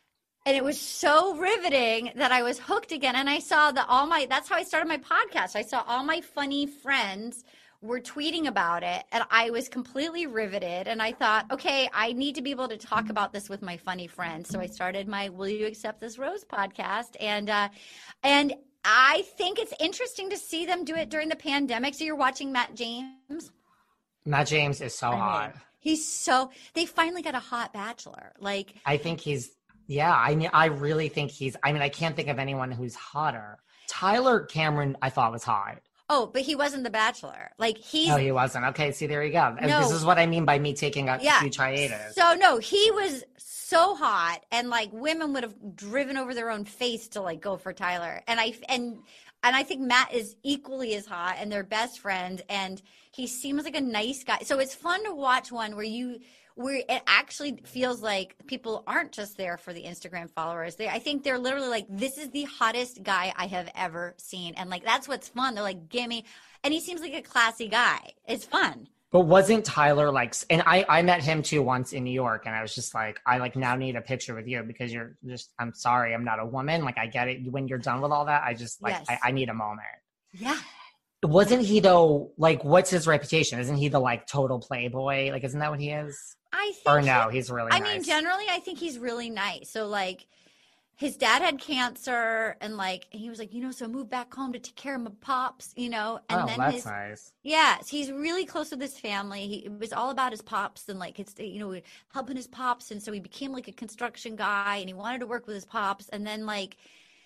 And it was so riveting that I was hooked again. And I saw that all my, that's how I started my podcast. I saw all my funny friends were tweeting about it, and I was completely riveted. And I thought, okay, I need to be able to talk about this with my funny friends. So I started my Will You Accept This Rose podcast. And, uh, and I think it's interesting to see them do it during the pandemic. So you're watching Matt James? Matt James is so I mean, hot. He's so, they finally got a hot bachelor. Like, I think he's, yeah, I mean, I really think he's, I mean, I can't think of anyone who's hotter. Tyler Cameron, I thought was hot. Oh, but he wasn't the bachelor. Like he's. Oh, he wasn't. Okay, see, there you go. No. This is what I mean by me taking a yeah. huge hiatus. So no, he was so hot, and like women would have driven over their own face to like go for Tyler. And I and and I think Matt is equally as hot, and they're best friends, and he seems like a nice guy. So it's fun to watch one where you. Where it actually feels like people aren't just there for the Instagram followers. They, I think they're literally like, this is the hottest guy I have ever seen. And like, that's what's fun. They're like, gimme. And he seems like a classy guy. It's fun. But wasn't Tyler like, and I, I met him too once in New York, and I was just like, I like now need a picture with you because you're just, I'm sorry, I'm not a woman. Like I get it. When you're done with all that, I just like, Yes. I, I need a moment. Yeah. Wasn't he though, like, what's his reputation? Isn't he the like total playboy? Like, isn't that what he is? I think Or no, he- he's really I nice. mean, generally, I think he's really nice. So, like, his dad had cancer, and like, he was like, you know, so I moved back home to take care of my pops, you know, and oh, then that's his, nice. yeah, he's really close with his family. He it was all about his pops and like his, you know, helping his pops, and so he became like a construction guy, and he wanted to work with his pops, and then like,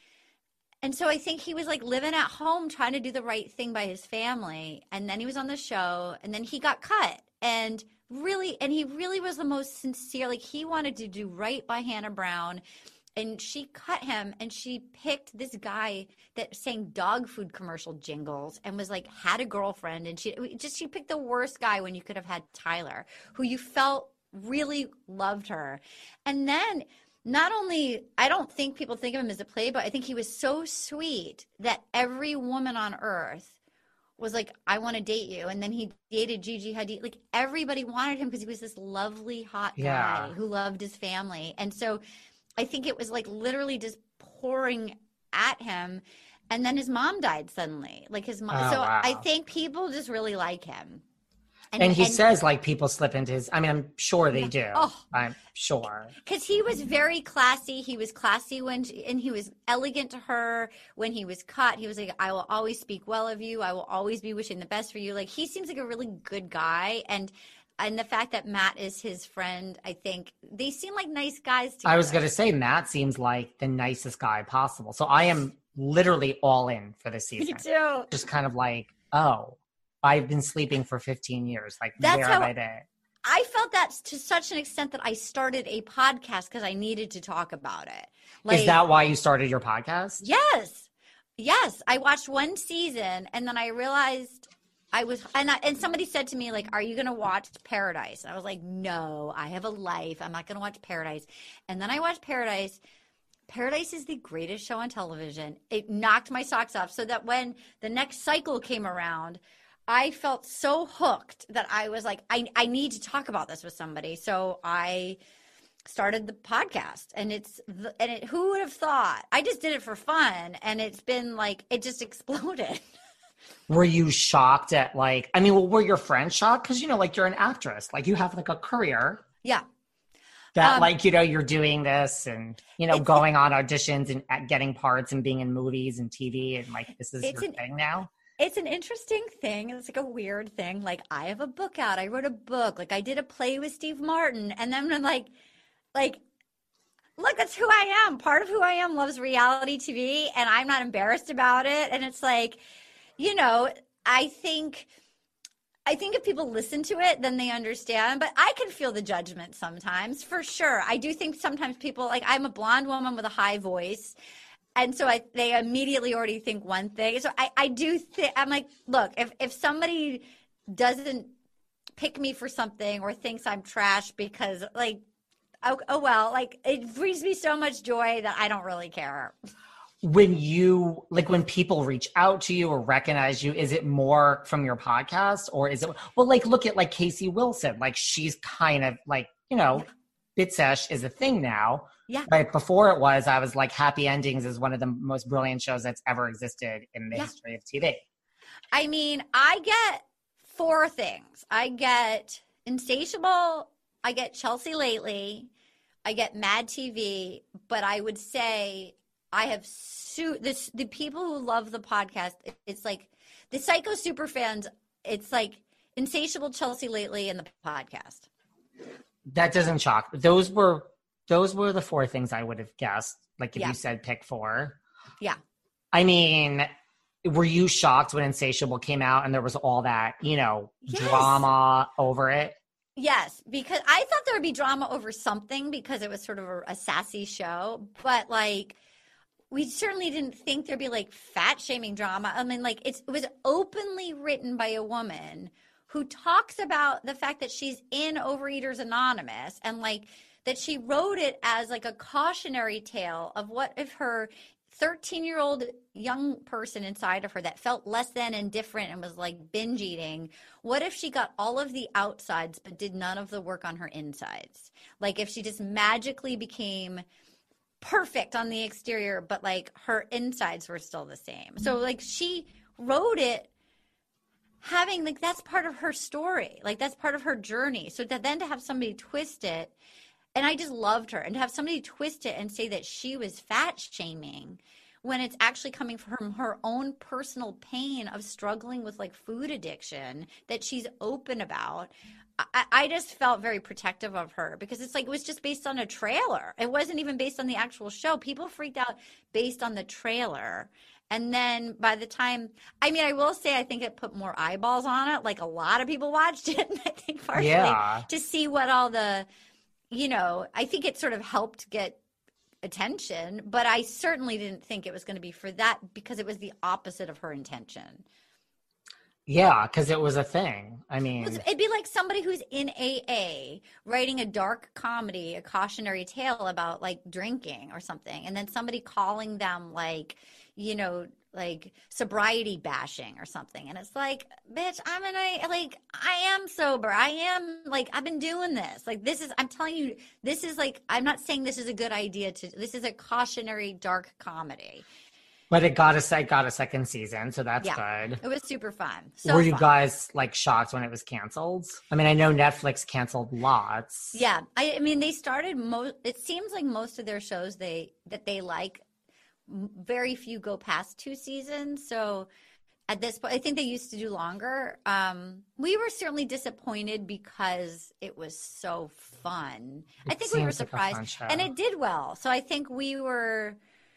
and so I think he was like living at home, trying to do the right thing by his family, and then he was on the show, and then he got cut, and. Really, and he really was the most sincere. Like he wanted to do right by Hannah Brown, and she cut him, and she picked this guy that sang dog food commercial jingles and was like had a girlfriend, and she just she picked the worst guy when you could have had Tyler, who you felt really loved her. And then not only, I don't think people think of him as a playboy, I think he was so sweet that every woman on earth was like, I want to date you. And then he dated Gigi Hadid. Like everybody wanted him because he was this lovely, hot guy Yeah. who loved his family. And so I think it was like literally just pouring at him. And then his mom died suddenly. Like his mom. Oh, so wow. I think people just really like him. And, he says like people slip into his, I mean, I'm sure they do. Oh. I'm sure. Because he was very classy. He was classy when, and he was elegant to her when he was cut. He was like, I will always speak well of you. I will always be wishing the best for you. Like he seems like a really good guy. And and the fact that Matt is his friend, I think they seem like nice guys together. I was going to say, Matt seems like the nicest guy possible. So I am literally all in for this season. Me too. Just kind of like, oh, I've been sleeping for fifteen years. Like, That's where how- have I been? I felt that to such an extent that I started a podcast because I needed to talk about it. Like, Is that why you started your podcast? Yes. Yes. I watched one season and then I realized I was, and, I, and somebody said to me, like, are you going to watch Paradise? And I was like, no, I have a life. I'm not going to watch Paradise. And then I watched Paradise. Paradise is the greatest show on television. It knocked my socks off so that when the next cycle came around, I felt so hooked that I was like, I, I need to talk about this with somebody. So I started the podcast, and it's, and it, who would have thought? I just did it for fun, and it's been like, it just exploded. Were you shocked at like, I mean, well, were your friends shocked? Because, you know, like you're an actress, like you have like a career Yeah. that Um, like, you know, you're doing this and, you know, It's- going on auditions and uh, getting parts and being in movies and T V and like, this is It's your an- thing now. It's an interesting thing. It's like a weird thing. Like I have a book out. I wrote a book. Like I did a play with Steve Martin. And then I'm like, like, look, that's who I am. Part of who I am loves reality T V, and I'm not embarrassed about it. And it's like, you know, I think I think if people listen to it, then they understand. But I can feel the judgment sometimes, for sure. I do think sometimes people, like I'm a blonde woman with a high voice. And so I, they immediately already think one thing. So I, I do think, I'm like, look, if, if somebody doesn't pick me for something or thinks I'm trash because like, oh, oh well, like it brings me so much joy that I don't really care. When you, like when people reach out to you or recognize you, is it more from your podcast or is it, well, like look at like Casey Wilson, like she's kind of like, you know, Bitsesh is a thing now. Yeah. Right before it was, I was like, Happy Endings is one of the most brilliant shows that's ever existed in the Yeah. history of T V. I mean, I get four things. I get Insatiable. I get Chelsea Lately. I get Mad T V. But I would say I have su- this the people who love the podcast. It's like the Psycho super fans. It's like Insatiable, Chelsea Lately, and the podcast. That doesn't shock. Those were those were the four things I would have guessed. Like if Yeah. you said pick four. Yeah. I mean, were you shocked when Insatiable came out and there was all that, you know, Yes. drama over it? Yes, because I thought there would be drama over something because it was sort of a, a sassy show. But like, we certainly didn't think there'd be like fat shaming drama. I mean, like it's, it was openly written by a woman who talks about the fact that she's in Overeaters Anonymous and like that she wrote it as like a cautionary tale of what if her thirteen-year-old young person inside of her that felt less than and different and was like binge eating, what if she got all of the outsides but did none of the work on her insides? Like if she just magically became perfect on the exterior, but like her insides were still the same. So like she wrote it having like that's part of her story. Like that's part of her journey. So that then to have somebody twist it, and I just loved her, and to have somebody twist it and say that she was fat shaming when it's actually coming from her own personal pain of struggling with like food addiction that she's open about. I, I just felt very protective of her because it's like it was just based on a trailer. It wasn't even based on the actual show. People freaked out based on the trailer. And then by the time, I mean, I will say I think it put more eyeballs on it. Like a lot of people watched it, I think partially Yeah. to see what all the, you know, I think it sort of helped get attention, but I certainly didn't think it was going to be for that because it was the opposite of her intention. Yeah, because it was a thing. I mean, It'd be like somebody who's in A A writing a dark comedy, a cautionary tale about like drinking or something, and then somebody calling them like, you know, like sobriety bashing or something. And it's like, bitch, I'm in a, like, I am sober. I am like, I've been doing this. Like, this is, I'm telling you, this is like, I'm not saying this is a good idea to, this is a cautionary dark comedy. but it got a, it got a second season, so that's Yeah. good. It was super fun. So Were you fun. guys like shocked when it was canceled? I mean, I know Netflix canceled lots. Yeah. I, I mean, they started, most, it seems like most of their shows they, that they like, very few go past two seasons. So at this point, I think they used to do longer. Um, we were certainly disappointed because it was so fun. It I think we were seems like a fun surprised, show. and it did well. So I think we were,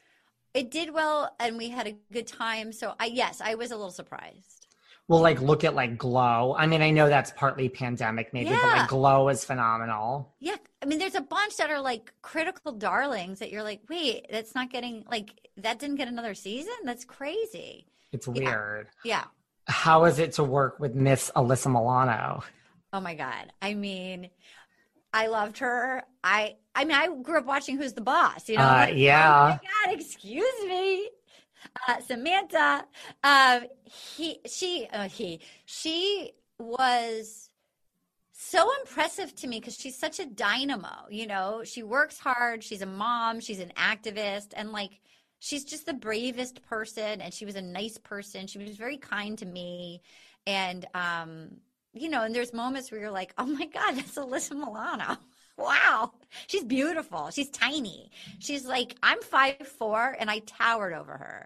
it did well, and we had a good time. So I, yes, I was a little surprised. Well, like look at like Glow. I mean, I know that's partly pandemic maybe, but Yeah. like Glow is phenomenal. Yeah. I mean, there's a bunch that are like critical darlings that you're like, wait, that's not getting, like, that didn't get another season? That's crazy. It's Yeah. weird. Yeah. How is it to work with Miss Alyssa Milano? Oh my God. I mean, I loved her. I I mean, I grew up watching Who's the Boss, you know? Uh, Like, yeah. oh my God, excuse me. Uh, Samantha, um, he, she, uh, he, she was so impressive to me because she's such a dynamo, you know? She works hard. She's a mom. She's an activist. And like, she's just the bravest person. And she was a nice person. She was very kind to me. And, um, you know, and there's moments where you're like, oh my God, that's Alyssa Milano. Wow. She's beautiful. She's tiny. She's like, I'm five foot four and I towered over her.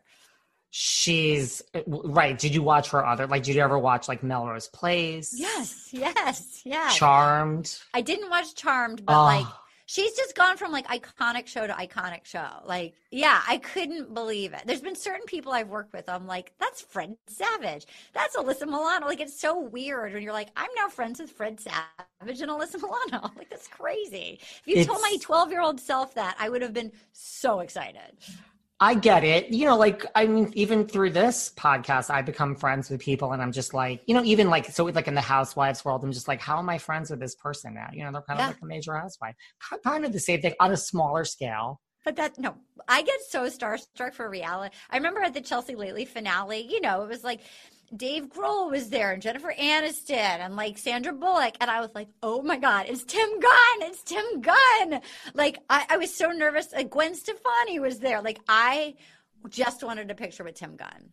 She's right. Did you watch her other, like, did you ever watch like Melrose Place? Yes, yes, yes. Charmed? I didn't watch Charmed, but Oh. like, she's just gone from like iconic show to iconic show. Like, yeah, I couldn't believe it. There's been certain people I've worked with. I'm like, that's Fred Savage. That's Alyssa Milano. Like, it's so weird when you're like, I'm now friends with Fred Savage and Alyssa Milano. Like, that's crazy. If you told my It's- twelve year old self that, I would have been so excited. I get it. You know, like, I mean, even through this podcast, I become friends with people and I'm just like, you know, even like, so like in the housewives world, I'm just like, how am I friends with this person now? You know, they're kind Yeah. of like a major housewife. K- Kind of the same thing on a smaller scale. But that, no, I get so starstruck for reality. I remember at the Chelsea Lately finale, you know, it was like Dave Grohl was there and Jennifer Aniston and like Sandra Bullock. And I was like, oh my God, it's Tim Gunn. It's Tim Gunn. Like, I, I was so nervous. Like, Gwen Stefani was there. Like, I just wanted a picture with Tim Gunn.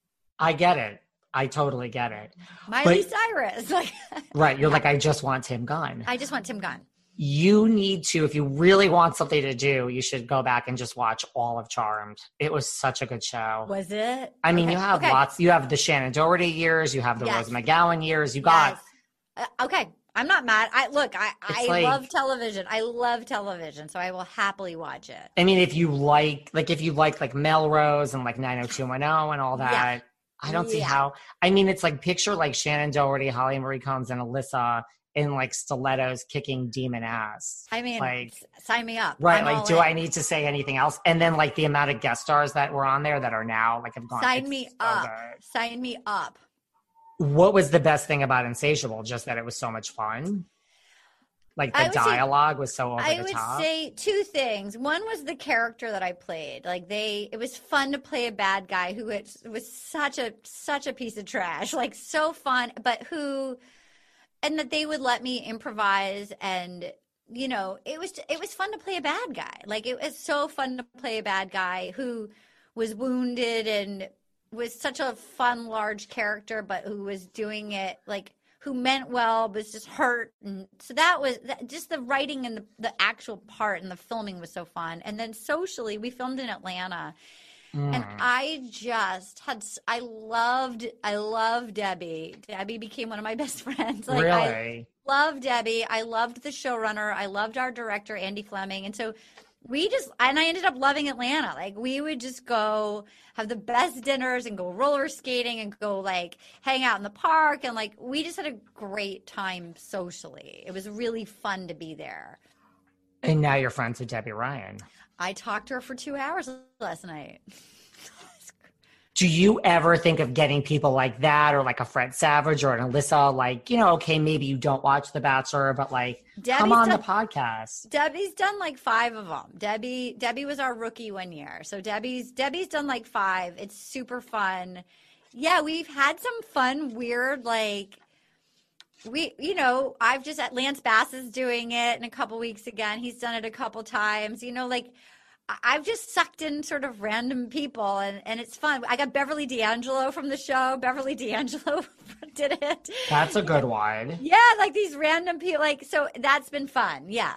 I get it. I totally get it. Miley but, Cyrus. Like, right. You're like, I just want Tim Gunn. I just want Tim Gunn. You need to, if you really want something to do, you should go back and just watch all of Charmed. It was such a good show. Was it? I mean, okay. you have okay. lots. You have the Shannon Doherty years. You have the yes. Rose McGowan years. You got. Yes. Uh, okay. I'm not mad. I look, I, I like, love television. I love television. So I will happily watch it. I mean, if you like, like if you like like Melrose and like nine oh two one oh and all that, yeah. I don't see yeah. how. I mean, it's like picture like Shannon Doherty, Holly Marie Combs, and Alyssa in like stilettos kicking demon ass. I mean, like, sign me up. Right. I'm like, do in. I need to say anything else? And then like the amount of guest stars that were on there that are now like have gone. Sign me so up. good. Sign me up. What was the best thing about Insatiable? Just that it was so much fun? Like the dialogue say, was so over I the would top? say two things. One was the character that I played. Like they, it was fun to play a bad guy who was, was such a, such a piece of trash. Like so fun, but who... And that they would let me improvise, and you know, it was it was fun to play a bad guy. Like it was so fun to play a bad guy who was wounded and was such a fun, large character, but who was doing it like who meant well, but was just hurt. And so that was that, just the writing and the, the actual part and the filming was so fun. And then socially, we filmed in Atlanta. Mm. And I just had, I loved, I loved Debbie. Debbie became one of my best friends. Like, really? I loved Debbie. I loved the showrunner. I loved our director, Andy Fleming. And so we just, and I ended up loving Atlanta. Like we would just go have the best dinners and go roller skating and go like hang out in the park. And like, we just had a great time socially. It was really fun to be there. And now you're friends with Debbie Ryan. I talked to her for two hours last night. Do you ever think of getting people like that or like a Fred Savage or an Alyssa? Like, you know, okay, maybe you don't watch The Bachelor, but like, Debbie's come on done, the podcast. Debbie's done like five of them. Debbie, Debbie was our rookie one year. So Debbie's, Debbie's done like five. It's super fun. Yeah, we've had some fun, weird, like, we, you know, I've just, Lance Bass is doing it in a couple weeks again. He's done it a couple times, you know, like, I've just sucked in sort of random people, and, and it's fun. I got Beverly D'Angelo from the show. Beverly D'Angelo did it. That's a good one. Yeah, like these random people. Like, so that's been fun. Yeah.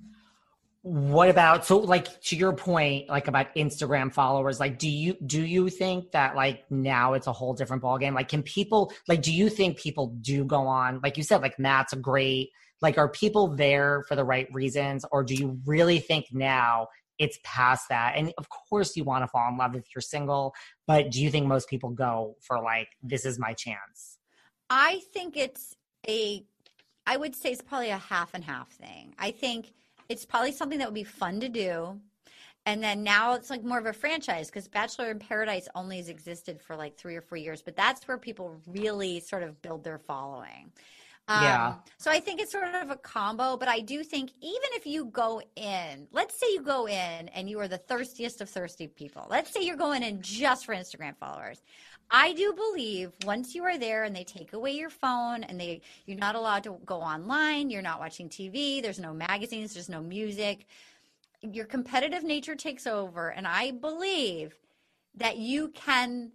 What about, so like to your point, like about Instagram followers, like do you do you think that like now it's a whole different ballgame? Like can people, like do you think people do go on, like you said, like Matt's a great, like are people there for the right reasons, or do you really think now it's past that? And of course you want to fall in love if you're single, but do you think most people go for like, this is my chance? I think it's a, I would say it's probably a half and half thing. I think it's probably something that would be fun to do. And then now it's like more of a franchise, because Bachelor in Paradise only has existed for like three or four years, but that's where people really sort of build their following. Um, yeah. So I think it's sort of a combo, but I do think even if you go in, let's say you go in and you are the thirstiest of thirsty people. Let's say you're going in just for Instagram followers. I do believe once you are there and they take away your phone and they you're not allowed to go online, you're not watching T V, there's no magazines, there's no music, your competitive nature takes over. And I believe that you can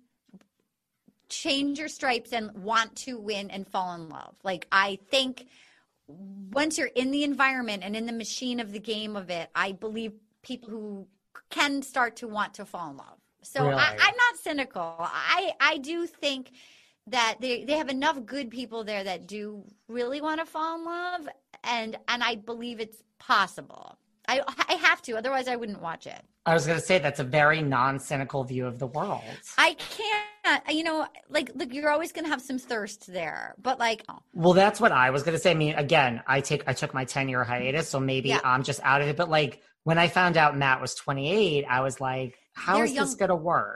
change your stripes and want to win and fall in love. Like, I think once you're in the environment and in the machine of the game of it, I believe people who can start to want to fall in love. So really? I, I'm not cynical. I, I do think that they, they have enough good people there that do really want to fall in love. And, and I believe it's possible. I, I have to, otherwise I wouldn't watch it. I was going to say that's a very non-cynical view of the world. I can't, you know, like, look, you're always going to have some thirst there, but like. Oh. Well, that's what I was going to say. I mean, again, I take, I took my ten year hiatus, so maybe yeah. I'm just out of it. But like when I found out Matt was twenty-eight, I was like, how They're is young. this going to work?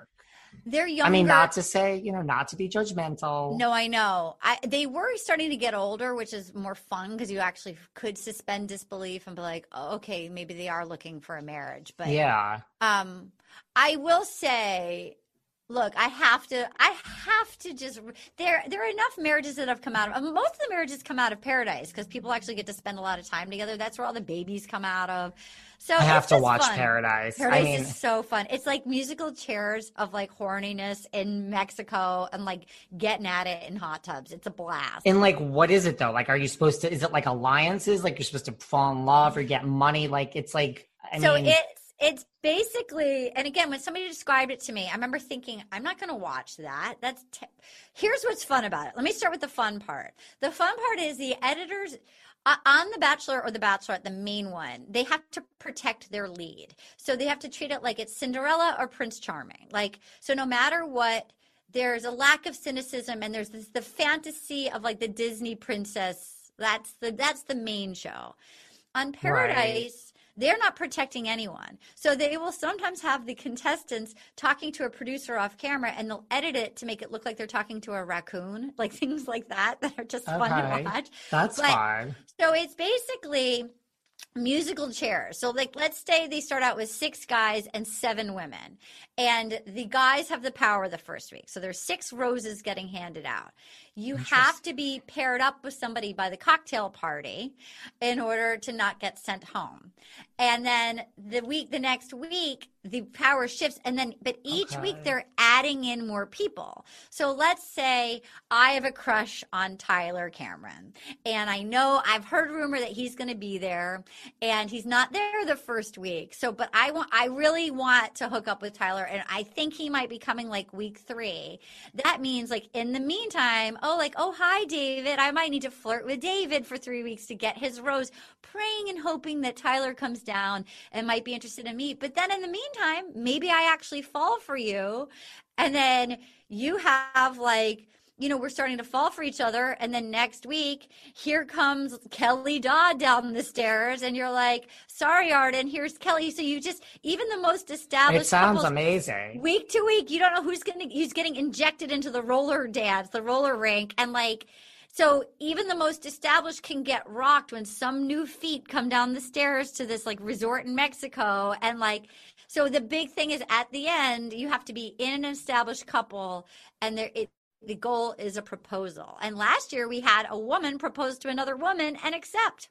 they're younger. I mean, not to say, you know, not to be judgmental. No, I know. I, they were starting to get older, which is more fun because you actually could suspend disbelief and be like, oh, okay, maybe they are looking for a marriage. But yeah, um, I will say, look, I have to, I have to just, there, there are enough marriages that have come out of, most of the marriages come out of Paradise because people actually get to spend a lot of time together. That's where all the babies come out of. So I have it's to just watch fun. Paradise. Paradise I mean, is so fun. It's like musical chairs of like horniness in Mexico and like getting at it in hot tubs. It's a blast. and like, what is it though? Like, are you supposed to, is it like alliances? Like you're supposed to fall in love or get money? Like it's like, I so mean. it's, It's basically, and again, when somebody described it to me, I remember thinking, I'm not going to watch that. That's te-. Here's what's fun about it. Let me start with the fun part. The fun part is the editors uh, on The Bachelor or The Bachelorette, the main one, they have to protect their lead. So they have to treat it like it's Cinderella or Prince Charming. Like, so no matter what, there's a lack of cynicism and there's this, the fantasy of like the Disney princess. That's the, that's the main show. On Paradise, right. They're not protecting anyone. So they will sometimes have the contestants talking to a producer off camera and they'll edit it to make it look like they're talking to a raccoon, like things like that that are just okay. fun to watch. That's but, fine. So it's basically musical chairs. So like, let's say they start out with six guys and seven women and the guys have the power the first week. So there's six roses getting handed out. You have to be paired up with somebody by the cocktail party in order to not get sent home. And then the week, the next week, the power shifts. And then, but each okay. week they're adding in more people. So let's say I have a crush on Tyler Cameron and I know I've heard rumor that he's going to be there and he's not there the first week. So, but I want, I really want to hook up with Tyler and I think he might be coming like week three. That means like in the meantime, oh, like, oh, hi, David. I might need to flirt with David for three weeks to get his rose, praying and hoping that Tyler comes down and might be interested in me. But then in the meantime, maybe I actually fall for you. And then you have like, you know, we're starting to fall for each other. And then next week, here comes Kelly Dodd down the stairs. And you're like, sorry, Arden, here's Kelly. So you just, even the most established It sounds couples, amazing. Week to week, you don't know who's going to, who's getting injected into the roller dance, the roller rink. And like, so even the most established can get rocked when some new feet come down the stairs to this like resort in Mexico. And like, so the big thing is at the end, you have to be in an established couple and there, it, the goal is a proposal. And last year we had a woman propose to another woman and accept.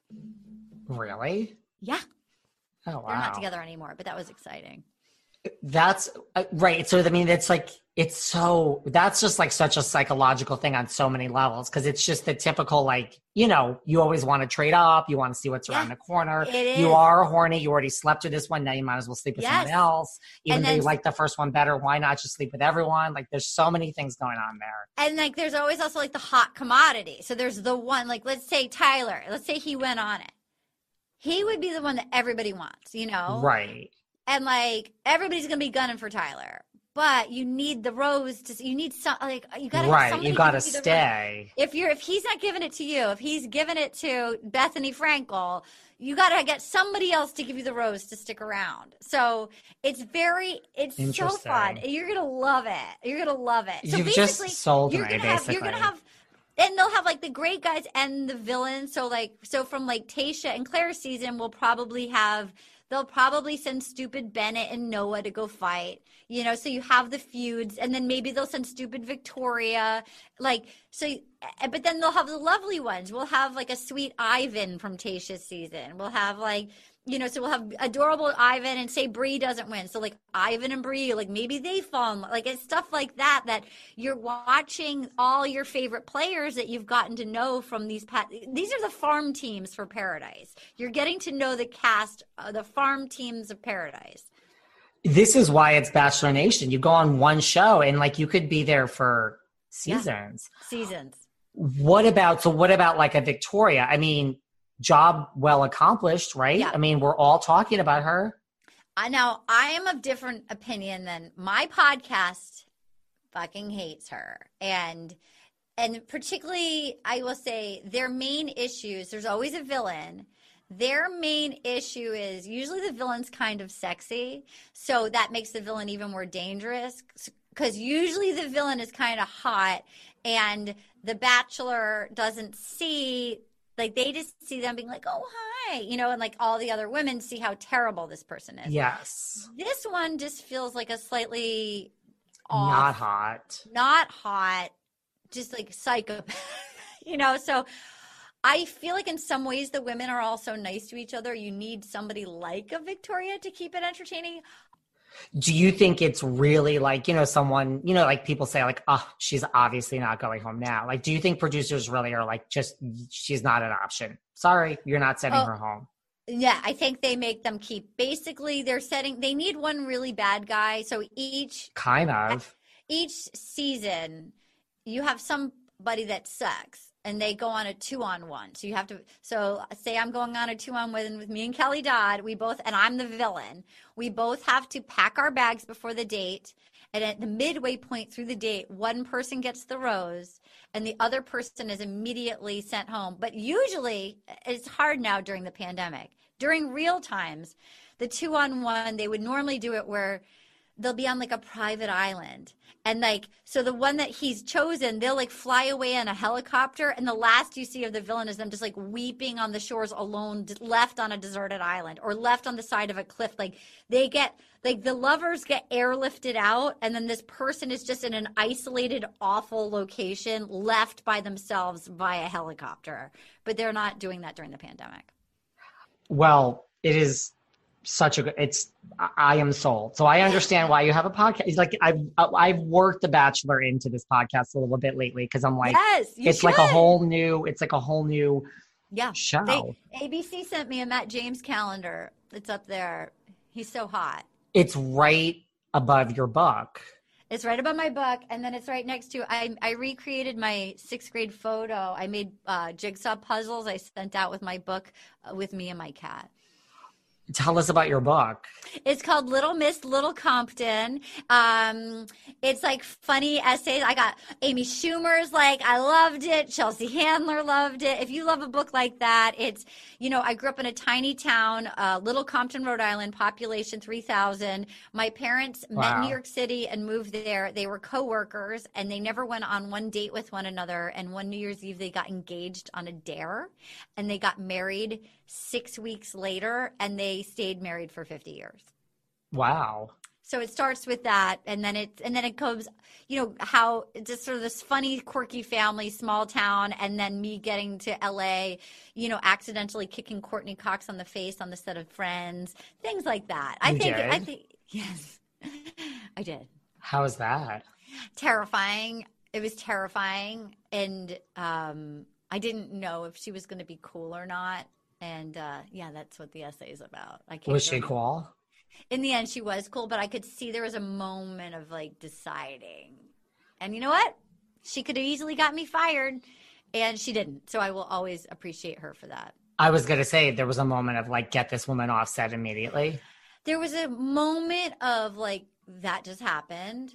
Really? Yeah. Oh, wow. They're not together anymore, but that was exciting. That's uh, right. So, I mean, it's like, it's so, that's just like such a psychological thing on so many levels. Cause it's just the typical, like, you know, you always want to trade up. You want to see what's yeah, around the corner. It is. You are horny. You already slept with this one. Now you might as well sleep with yes. someone else. Even and though then, you like the first one better, why not just sleep with everyone? Like there's so many things going on there. And like, there's always also like the hot commodity. So there's the one, like, let's say Tyler, let's say he went on it. He would be the one that everybody wants, you know? Right. And like, everybody's going to be gunning for Tyler. But you need the rose to, you need some, like, you got to right. have somebody. You got to stay. If you're, if he's not giving it to you, if he's giving it to Bethany Frankel, you got to get somebody else to give you the rose to stick around. So it's very, it's so fun. You're going to love it. You're going to love it. So You've basically, just sold you're me, gonna have, basically. You're going to have, and they'll have like the great guys and the villains. So like, so from like Tayshia and Claire's season, we'll probably have, they'll probably send stupid Bennett and Noah to go fight, you know, so you have the feuds and then maybe they'll send stupid Victoria, like, so, but then they'll have the lovely ones. We'll have like a sweet Ivan from Tayshia's season. We'll have like, you know, so we'll have adorable Ivan and say Bree doesn't win. So like Ivan and Bree, like maybe they fall in love. Like it's stuff like that, that you're watching all your favorite players that you've gotten to know from these past. These are the farm teams for Paradise. You're getting to know the cast, uh, the farm teams of Paradise. This is why it's Bachelor Nation. You go on one show and like you could be there for seasons. Yeah. Seasons. What about, so what about like a Victoria? I mean, job well accomplished, right? Yeah. I mean, we're all talking about her. Uh, now, I am of different opinion than my podcast fucking hates her. And and particularly, I will say, their main issues, there's always a villain. Their main issue is usually the villain's kind of sexy. So that makes the villain even more dangerous. because usually the villain is kind of hot and the bachelor doesn't see, like they just see them being like, oh, hi, you know, and like all the other women see how terrible this person is. Yes. This one just feels like a slightly off, not hot, not hot, just like psychopath, you know, so I feel like in some ways the women are also nice to each other. You need somebody like a Victoria to keep it entertaining. Do you think it's really like, you know, someone, you know, like people say like, oh, she's obviously not going home now. Like, do you think producers really are like, just, she's not an option. Sorry, you're not sending oh, her home. Yeah, I think they make them keep, basically they're setting, they need one really bad guy. So each. Kind of. Each season you have somebody that sucks. And they go on a two-on-one. So you have to – so say I'm going on a two-on-one with me and Kelly Dodd. We both – and I'm the villain. We both have to pack our bags before the date. And at the midway point through the date, one person gets the rose and the other person is immediately sent home. But usually – it's hard now during the pandemic. During real times, the two-on-one, they would normally do it where they'll be on like a private island. And like, so the one that he's chosen, they'll like fly away on a helicopter. And the last you see of the villain is them just like weeping on the shores alone, left on a deserted island or left on the side of a cliff. Like they get, like the lovers get airlifted out. And then this person is just in an isolated, awful location left by themselves via helicopter. But they're not doing that during the pandemic. Well, it is such a good, it's, I am sold. So I understand why you have a podcast. It's like I've, I've worked The Bachelor into this podcast a little bit lately. Cause I'm like, yes, you it's should. like a whole new, it's like a whole new yeah. show. They, A B C sent me a Matt James calendar. It's up there. He's so hot. It's right above your book. It's right above my book. And then it's right next to, I, I recreated my sixth grade photo. I made uh, jigsaw puzzles I sent out with my book uh, with me and my cat. Tell us about your book. It's called Little Miss Little Compton. Um, it's like funny essays. I got Amy Schumer's like, I loved it. Chelsea Handler loved it. If you love a book like that, it's, you know, I grew up in a tiny town, uh, Little Compton, Rhode Island, population three thousand. My parents Wow. met in New York City and moved there. They were coworkers and they never went on one date with one another. And one New Year's Eve, they got engaged on a dare and they got married six weeks later and they stayed married for fifty years. Wow. So it starts with that, and then it and then it goes, you know, how it's just sort of this funny, quirky family, small town, and then me getting to L A, you know, accidentally kicking Courtney Cox on the face on the set of Friends, things like that. I You think did? I think yes, I did. How is that? Terrifying. It was terrifying, and um, I didn't know if she was going to be cool or not. And uh, yeah, that's what the essay is about. I can't Was she remember. cool? In the end, she was cool, but I could see there was a moment of like deciding. And you know what? She could have easily got me fired, and she didn't. So I will always appreciate her for that. I was going to say there was a moment of like, get this woman off set immediately. There was a moment of like, that just happened.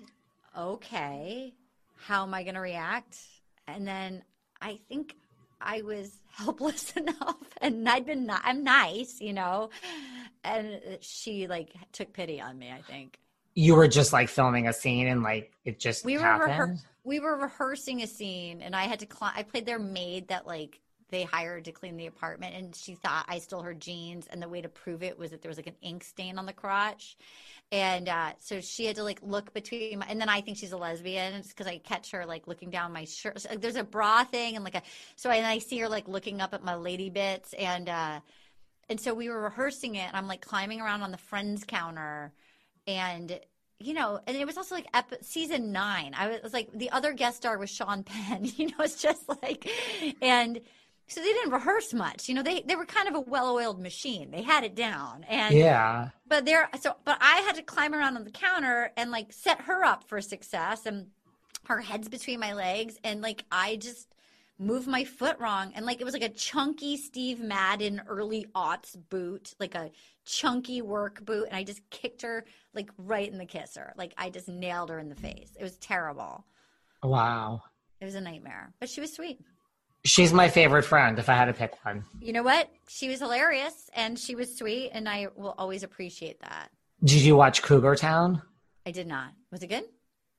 Okay. How am I going to react? And then I think I was helpless enough, and I'd been, I'm nice, you know, and she like took pity on me, I think. You were just like filming a scene and like it just We were happened? rehe- we were rehearsing a scene, and I had to cl- I played their maid that like they hired to clean the apartment, and she thought I stole her jeans, and the way to prove it was that there was like an ink stain on the crotch. And uh, so she had to like look between my, and then I think she's a lesbian because I catch her like looking down my shirt. So, there's a bra thing and like a, so I, and I see her like looking up at my lady bits. And, uh, and so we were rehearsing it, and I'm like climbing around on the Friends counter, and, you know, and it was also like ep- season nine. I was like, the other guest star was Sean Penn, you know, it's just like, and so they didn't rehearse much, you know, they, they were kind of a well-oiled machine. They had it down. And Yeah. But there, so, but I had to climb around on the counter and like set her up for success, and her head's between my legs, and like I just moved my foot wrong, and like it was like a chunky Steve Madden early aughts boot, like a chunky work boot, and I just kicked her like right in the kisser, like I just nailed her in the face. It was terrible. Wow. It was a nightmare, but she was sweet. She's my favorite friend if I had to pick one. You know what? She was hilarious, and she was sweet, and I will always appreciate that. Did you watch Cougar Town? I did not. Was it good?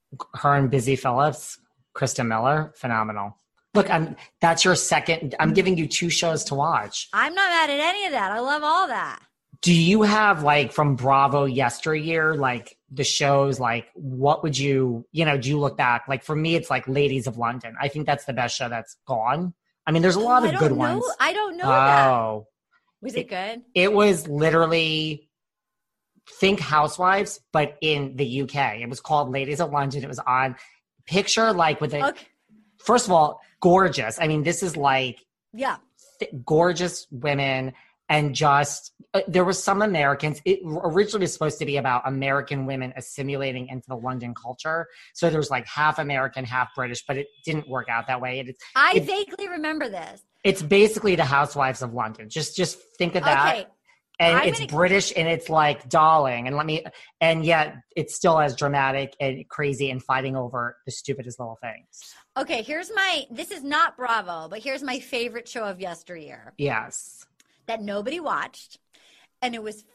Her and Busy Phillips, Kristen Miller, phenomenal. Look, I'm that's your second. I'm giving you two shows to watch. I'm not mad at any of that. I love all that. Do you have like from Bravo yesteryear, like the shows, like what would you, you know, do you look back? Like for me, it's like Ladies of London. I think that's the best show that's gone. I mean, there's a lot oh, of I good don't know. ones. I don't know oh. that. Was it, it good? It was literally think Housewives, but in the U K. It was called Ladies of London. It was on picture like with a, okay. First of all, gorgeous. I mean, this is like yeah, th- gorgeous women. And just, uh, there were some Americans, it originally was supposed to be about American women assimilating into the London culture. So there was like half American, half British, but it didn't work out that way. It, I it, vaguely remember this. It's basically the Housewives of London. Just just think of that. Okay. And I'm it's gonna... British and it's like darling. And let me, and yet it's still as dramatic and crazy and fighting over the stupidest little things. Okay, here's my, this is not Bravo, but here's my favorite show of yesteryear. Yes. That nobody watched, and it was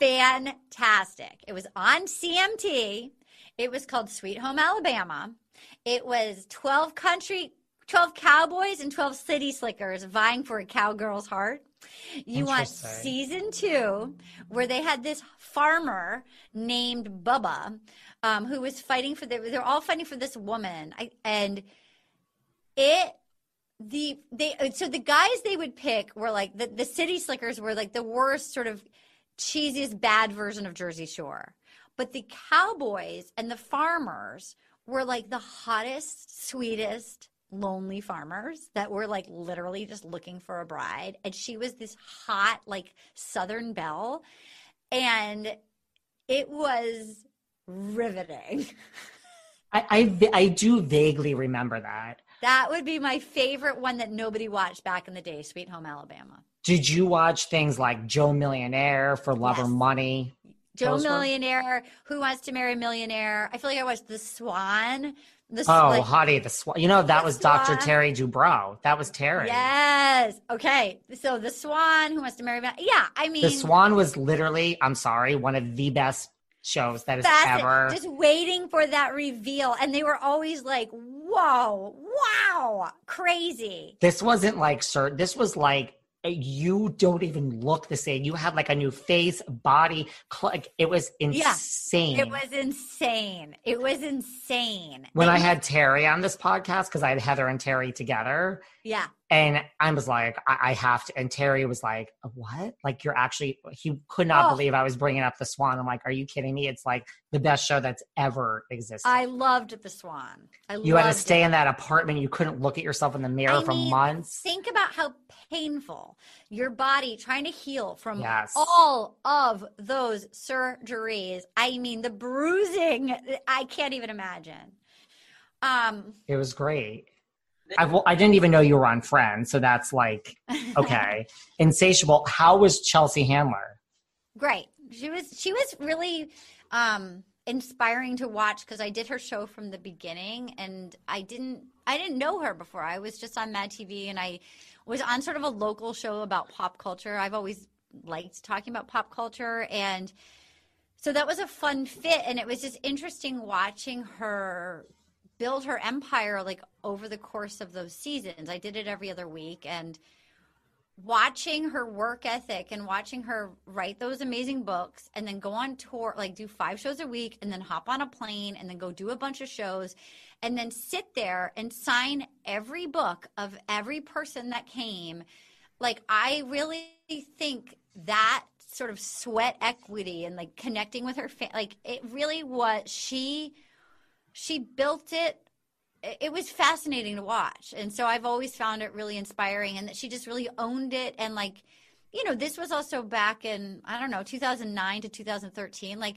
fantastic. It was on C M T. It was called Sweet Home Alabama. It was twelve country, twelve cowboys and twelve city slickers vying for a cowgirl's heart. You watched season two, where they had this farmer named Bubba, um, who was fighting for the, they're all fighting for this woman. I, and it, The they so the guys they would pick were like the, the city slickers were like the worst sort of cheesiest bad version of Jersey Shore, but the cowboys and the farmers were like the hottest, sweetest, lonely farmers that were like literally just looking for a bride, and she was this hot like Southern belle, and it was riveting. I I, I do vaguely remember that. That would be my favorite one that nobody watched back in the day, Sweet Home Alabama. Did you watch things like Joe Millionaire, For Love yes. or Money? Joe Those Millionaire, were... Who Wants to Marry a Millionaire? I feel like I watched The Swan. The, oh, like, Hottie, The Swan. You know, that the was Swan. Doctor Terry Dubrow. That was Terry. Yes. Okay. So The Swan, Who Wants to Marry a Millionaire? Yeah, I mean. The Swan was literally, I'm sorry, one of the best shows that has ever. Just waiting for that reveal. And they were always like, whoa, wow, crazy. This wasn't like, sir, this was like, you don't even look the same. You had like a new face, body. Like, it was insane. Yeah, it was insane. It was insane. When and I had Terry on this podcast, because I had Heather and Terry together. Yeah. And I was like, I, I have to. And Terry was like, what? Like, you're actually, he could not oh. believe I was bringing up The Swan. I'm like, are you kidding me? It's like the best show that's ever existed. I loved The Swan. I you had to stay it. in that apartment. You couldn't look at yourself in the mirror I for mean, months. Think about how painful your body trying to heal from yes. all of those surgeries. I mean, the bruising, I can't even imagine. Um, It was great. I, well, I didn't even know you were on Friends, so that's like, okay. Insatiable. How was Chelsea Handler? Great. She was, she was really um, inspiring to watch because I did her show from the beginning, and I didn't, I didn't know her before. I was just on Mad T V, and I was on sort of a local show about pop culture. I've always liked talking about pop culture, and so that was a fun fit, and it was just interesting watching her build her empire like over the course of those seasons. I did it every other week, and watching her work ethic and watching her write those amazing books and then go on tour, like do five shows a week and then hop on a plane and then go do a bunch of shows and then sit there and sign every book of every person that came. Like, I really think that sort of sweat equity and like connecting with her, fa- like it really was, she She built it. It was fascinating to watch. And so I've always found it really inspiring, and that she just really owned it. And like, you know, this was also back in, I don't know, two thousand nine to two thousand thirteen. Like,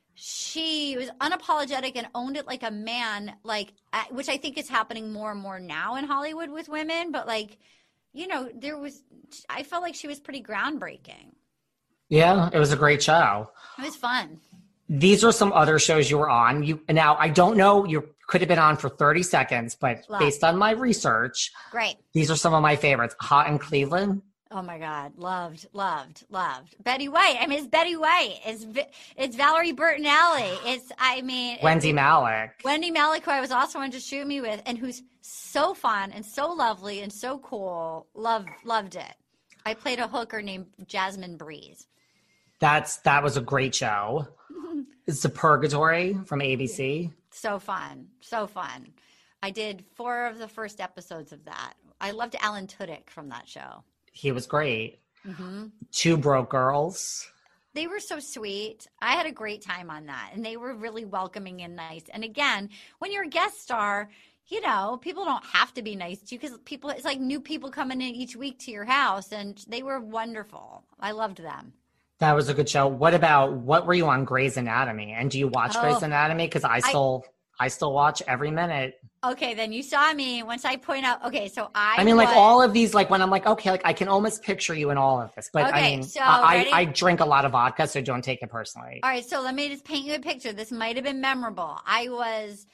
she was unapologetic and owned it like a man, like, which I think is happening more and more now in Hollywood with women. But like, you know, there was, I felt like she was pretty groundbreaking. Yeah, it was a great show. It was fun. These are some other shows you were on. You now, I don't know, you could have been on for thirty seconds, but Love. Based on my research, great. These are some of my favorites. Hot in Cleveland. Oh my God, loved, loved, loved Betty White. I mean, it's Betty White. It's it's Valerie Bertinelli. It's I mean, Wendy it's, Malick. Wendy Malick, who I was also on To Shoot Me With, and who's so fun and so lovely and so cool. Loved loved it. I played a hooker named Jasmine Breeze. That's that was a great show. It's The Purgatory from A B C. So fun, so fun. I did four of the first episodes of that. I loved Alan Tudyk from that show. He was great. Mm-hmm. Two Broke Girls. They were so sweet. I had a great time on that. And they were really welcoming and nice. And again, when you're a guest star, you know, people don't have to be nice to you because people, it's like new people coming in each week to your house. And they were wonderful. I loved them. That was a good show. What about, what were you on Grey's Anatomy? And do you watch Oh, Grey's Anatomy? Because I still, I, I still watch every minute. Okay, then you saw me once I point out. Okay, so I. I mean, like was, all of these, like when I'm like, okay, like I can almost picture you in all of this. But Okay, I mean, so I, ready? I, I drink a lot of vodka, so don't take it personally. All right, so let me just paint you a picture. This might have been memorable. I was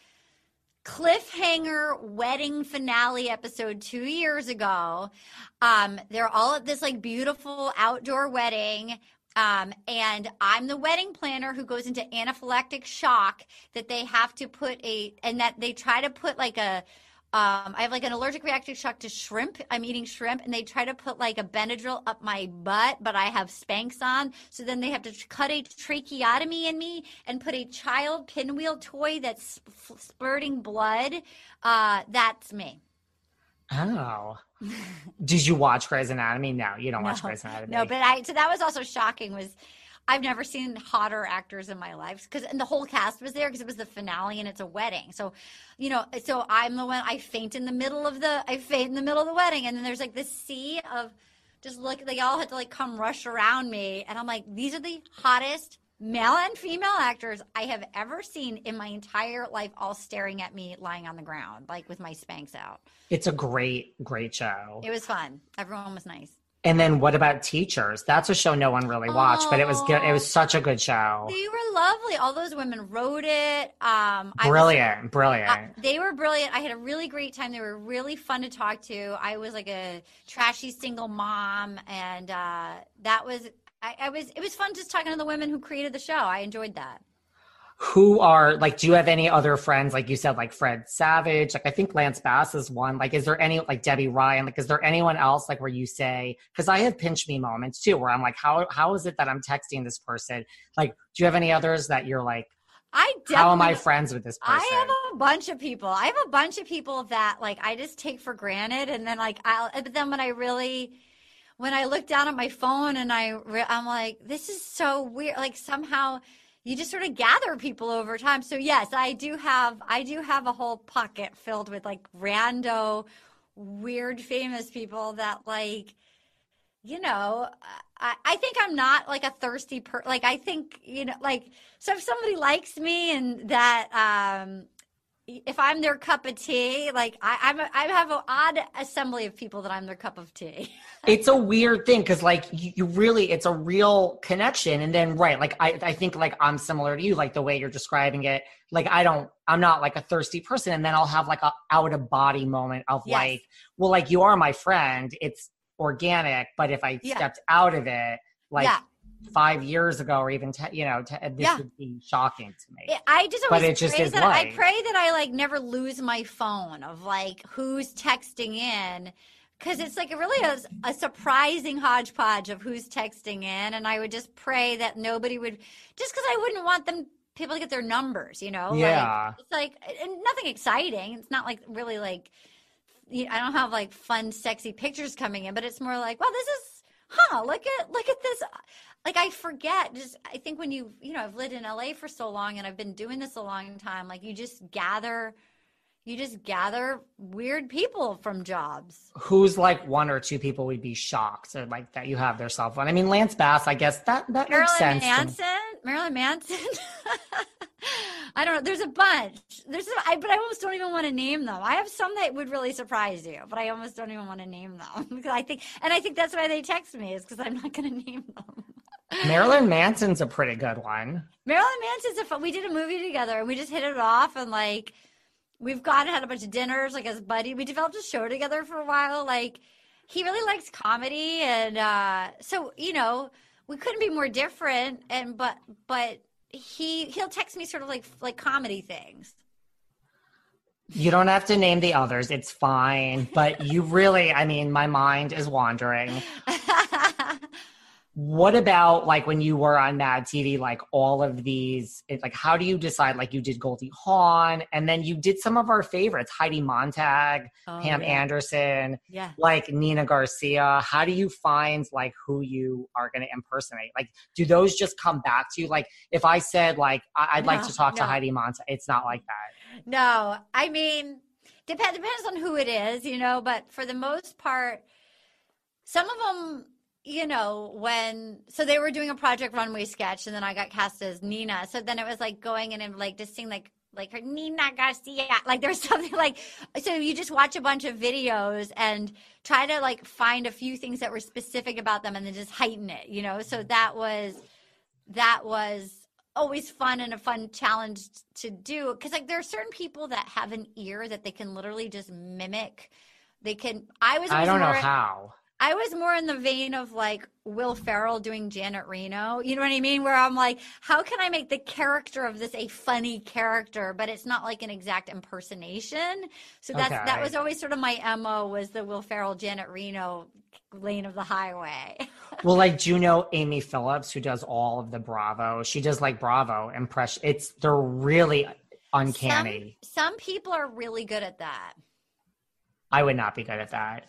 cliffhanger wedding finale episode two years ago. Um, they're all at this like beautiful outdoor wedding. Um, and I'm the wedding planner who goes into anaphylactic shock that they have to put a, and that they try to put like a, um, I have like an allergic reactive shock to shrimp. I'm eating shrimp and they try to put like a Benadryl up my butt, but I have Spanx on. So then they have to cut a tracheotomy in me and put a child pinwheel toy that's sp- spurting blood. Uh, that's me. Oh. Did you watch Grey's Anatomy? No, you don't No, watch Grey's Anatomy. No, but I, so that was also shocking was I've never seen hotter actors in my life because and the whole cast was there because it was the finale and it's a wedding. So, you know, so I'm the one I faint in the middle of the I faint in the middle of the wedding and then there's like this sea of just look they all had to like come rush around me and I'm like these are the hottest male and female actors I have ever seen in my entire life all staring at me lying on the ground like with my Spanx out. It's a great, great show. It was fun. Everyone was nice. And then what about Teachers? That's a show no one really watched, but it was good. It was such a good show. They were lovely. All those women wrote it. Um, Brilliant, I was, brilliant. Uh, they were brilliant. I had a really great time. They were really fun to talk to. I was like a trashy single mom, and uh, that was I, I was. It was fun just talking to the women who created the show. I enjoyed that. Who are like? Do you have any other friends? Like you said, like Fred Savage. Like I think Lance Bass is one. Like, is there any like Debbie Ryan? Like, is there anyone else like where you say? Because I have pinch me moments too, where I'm like, how how is it that I'm texting this person? Like, do you have any others that you're like? I definitely, how am I friends with this person? I have a bunch of people. I have a bunch of people that like I just take for granted, and then like I'll. But then when I really. When I look down at my phone and I, I'm like, this is so weird. Like somehow you just sort of gather people over time. So yes, I do have, I do have a whole pocket filled with like rando, weird, famous people that like, you know, I, I think I'm not like a thirsty per, like I think, you know, like, so if somebody likes me and that, um, if I'm their cup of tea, like I, I'm, a, I have an odd assembly of people that I'm their cup of tea. It's a weird thing because, like, you, you really, it's a real connection. And then, right, like I, I think, like I'm similar to you, like the way you're describing it. Like I don't, I'm not like a thirsty person, and then I'll have like a out of body moment of yes. like, well, like you are my friend. It's organic, but if I yeah. stepped out of it, like. Yeah. Five years ago, or even te- you know, te- this yeah. would be shocking to me. I just always but it just pray is that life. I pray that I like never lose my phone of like who's texting in, because it's like a really a, a surprising hodgepodge of who's texting in, and I would just pray that nobody would, just because I wouldn't want them people to get their numbers, you know. Yeah, like, it's like and nothing exciting. It's not like really like you know, I don't have like fun, sexy pictures coming in, but it's more like, well, this is huh. Look at look at this. Like I forget, just I think when you, you know, I've lived in L A for so long and I've been doing this a long time, like you just gather, you just gather weird people from jobs. Who's like one or two people would be shocked or like that you have their cell phone? I mean, Lance Bass, I guess that, that Marilyn makes sense. Manson, Marilyn Manson. I don't know. There's a bunch. There's, a, I, but I almost don't even want to name them. I have some that would really surprise you, but I almost don't even want to name them because I think, and I think that's why they text me is because I'm not going to name them. Marilyn Manson's a pretty good one. Marilyn Manson's a fun. We did a movie together and we just hit it off and like we've gone and had a bunch of dinners like as buddy. We developed a show together for a while. Like he really likes comedy, and uh, so you know, we couldn't be more different. And but but he he'll text me sort of like like comedy things. You don't have to name the others. It's fine. But you really, I mean, my mind is wandering. What about like when you were on Mad T V, like all of these, it, like how do you decide, like you did Goldie Hawn and then you did some of our favorites, Heidi Montag, Oh, Pam yeah. Anderson, Yeah. like Nina Garcia. How do you find like who you are going to impersonate? Like, do those just come back to you? Like if I said like, I- I'd like No, to talk to no. Heidi Montag, it's not like that. No, I mean, depend, depends on who it is, you know, but for the most part, some of them, you know, when, so they were doing a Project Runway sketch and then I got cast as Nina. So then it was like going in and like just sing like, like her Nina Garcia, like there's something like, so you just watch a bunch of videos and try to like find a few things that were specific about them and then just heighten it, you know? So that was, that was always fun and a fun challenge to do. Cause like there are certain people that have an ear that they can literally just mimic. They can, I was, I don't know more, how. I was more in the vein of like Will Ferrell doing Janet Reno. You know what I mean? Where I'm like, how can I make the character of this a funny character, but it's not like an exact impersonation? So that's Okay. that was always sort of my M O, was the Will Ferrell, Janet Reno lane of the highway. Well, like, do you know Amy Phillips, who does all of the Bravo? She does like Bravo impression. It's, they're really uncanny. Some, some people are really good at that. I would not be good at that.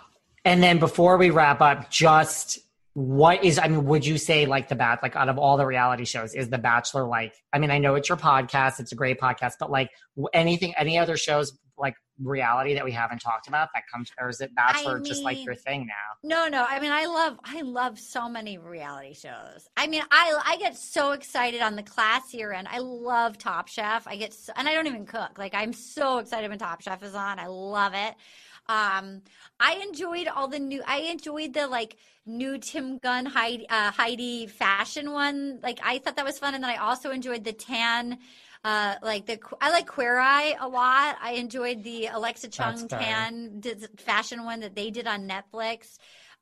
And then before we wrap up, just what is, I mean, would you say like the bat, like out of all the reality shows, is The Bachelor like, I mean, I know it's your podcast, it's a great podcast, but like anything, any other shows like reality that we haven't talked about that comes, or is it Bachelor I just like mean- your thing now? No, no. I mean, I love, I love so many reality shows. I mean, I, I get so excited on the classier end. I love Top Chef. I get, so, and I don't even cook. Like, I'm so excited when Top Chef is on. I love it. Um, I enjoyed all the new, I enjoyed the like new Tim Gunn Heidi, uh, Heidi fashion one. Like, I thought that was fun. And then I also enjoyed the tan, uh, like the, I like Queer Eye a lot. I enjoyed the Alexa Chung That's good. tan did- fashion one that they did on Netflix.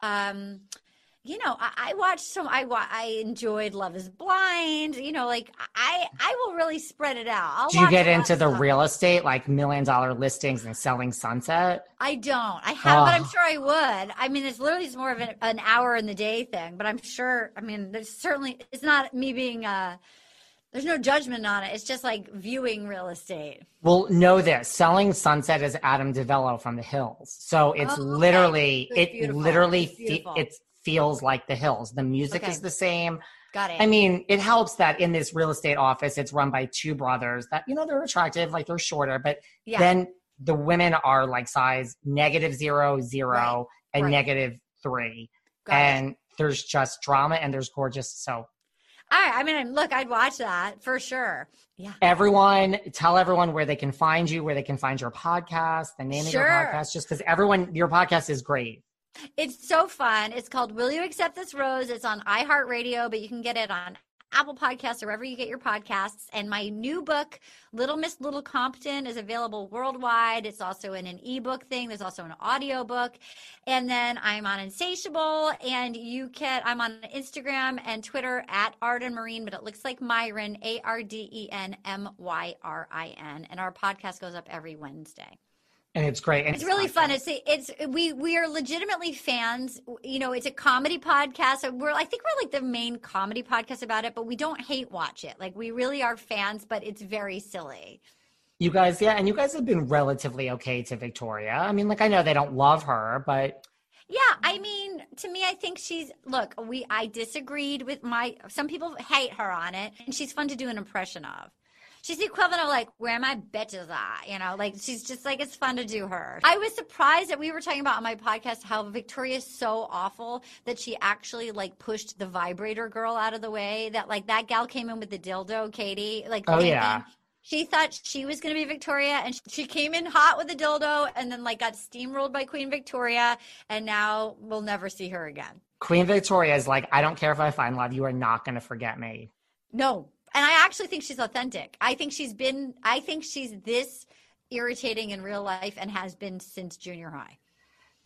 Um, you know, I, I watched some, I, wa- I enjoyed Love is Blind, you know, like I, I will really spread it out. I'll Do you watch get a lot into of the stuff. real estate, like million dollar listings and selling Sunset? I don't. I have, but I'm Oh. sure I would. I mean, it's literally just more of an, an hour in the day thing, but I'm sure, I mean, there's certainly, it's not me being, uh, there's no judgment on it. It's just like viewing real estate. Well, know this, selling Sunset is Adam DeVello from The Hills. So it's Oh, okay. literally, It's it beautiful. literally, It's fe- beautiful. it feels like The Hills. The music Okay. is the same. Got it. I mean, it helps that in this real estate office, it's run by two brothers that, you know, they're attractive, like they're shorter, but Yeah. then the women are like size negative zero, zero, Right. and Right. negative three. Got it. and there's just drama and there's gorgeous. So All right. I mean, look, I'd watch that for sure. Yeah. everyone, tell everyone where they can find you, where they can find your podcast, the name of your Sure. podcast, just because everyone, your podcast is great. It's so fun. It's called Will You Accept This Rose? It's on iHeartRadio, but you can get it on Apple Podcasts or wherever you get your podcasts. And my new book, Little Miss Little Compton, is available worldwide. It's also in an ebook thing. There's also an audio book. And then I'm on Insatiable, and you can, I'm on Instagram and Twitter at Arden Marine, but it looks like Myron, A R D E N M Y R I N. And our podcast goes up every Wednesday. And it's great. And It's really fun. It's it's we we are legitimately fans. You know, it's a comedy podcast. We're I think we're like the main comedy podcast about it, but we don't hate watch it. Like we really are fans, but it's very silly. You guys, yeah, and you guys have been relatively okay to Victoria. I mean, like I know they don't love her, but Yeah, I mean, to me, I think she's look. We I disagreed with my. Some people hate her on it, and she's fun to do an impression of. She's the equivalent of like where my bitches are, you know, like she's just like, it's fun to do her. I was surprised that we were talking about on my podcast how Victoria's so awful that she actually like pushed the vibrator girl out of the way, that like that gal came in with the dildo, Katie, like, Oh, came yeah. in. She thought she was going to be Victoria, and she came in hot with a dildo and then like got steamrolled by Queen Victoria, and now we'll never see her again. Queen Victoria is like, I don't care if I find love, you are not going to forget me. No. And I actually think she's authentic. I think she's been, I think she's this irritating in real life and has been since junior high.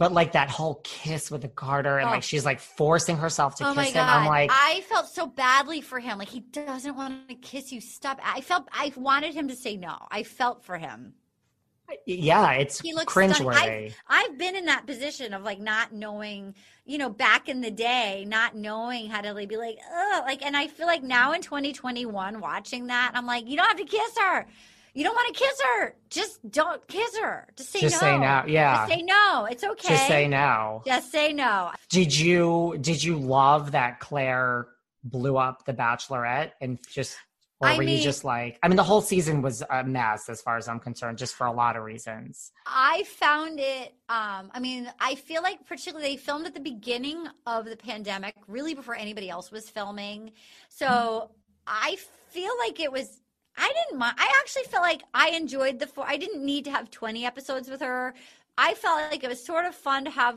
But like that whole kiss with the garter and Oh. like she's like forcing herself to Oh my kiss God. him. I'm like, I felt so badly for him. Like, he doesn't want to kiss you. Stop. I felt, I wanted him to say no. I felt for him. yeah, it's He looks stunning. cringeworthy. I've, I've been in that position of like not knowing, you know, back in the day, not knowing how to like, be like, ugh, like, and I feel like now in twenty twenty-one watching that, I'm like, you don't have to kiss her. You don't want to kiss her. Just don't kiss her. Just say Just no. say no. Yeah. Just say no. It's okay. Just say no. Just say no. Did you did you love that Claire blew up the Bachelorette and just or I were mean- you just like I mean the whole season was a mess as far as I'm concerned, just for a lot of reasons. I found it, um, I mean, I feel like particularly they filmed at the beginning of the pandemic, really before anybody else was filming. So I feel like it was, I didn't mind. I actually felt like I enjoyed the four. I didn't need to have twenty episodes with her. I felt like it was sort of fun to have,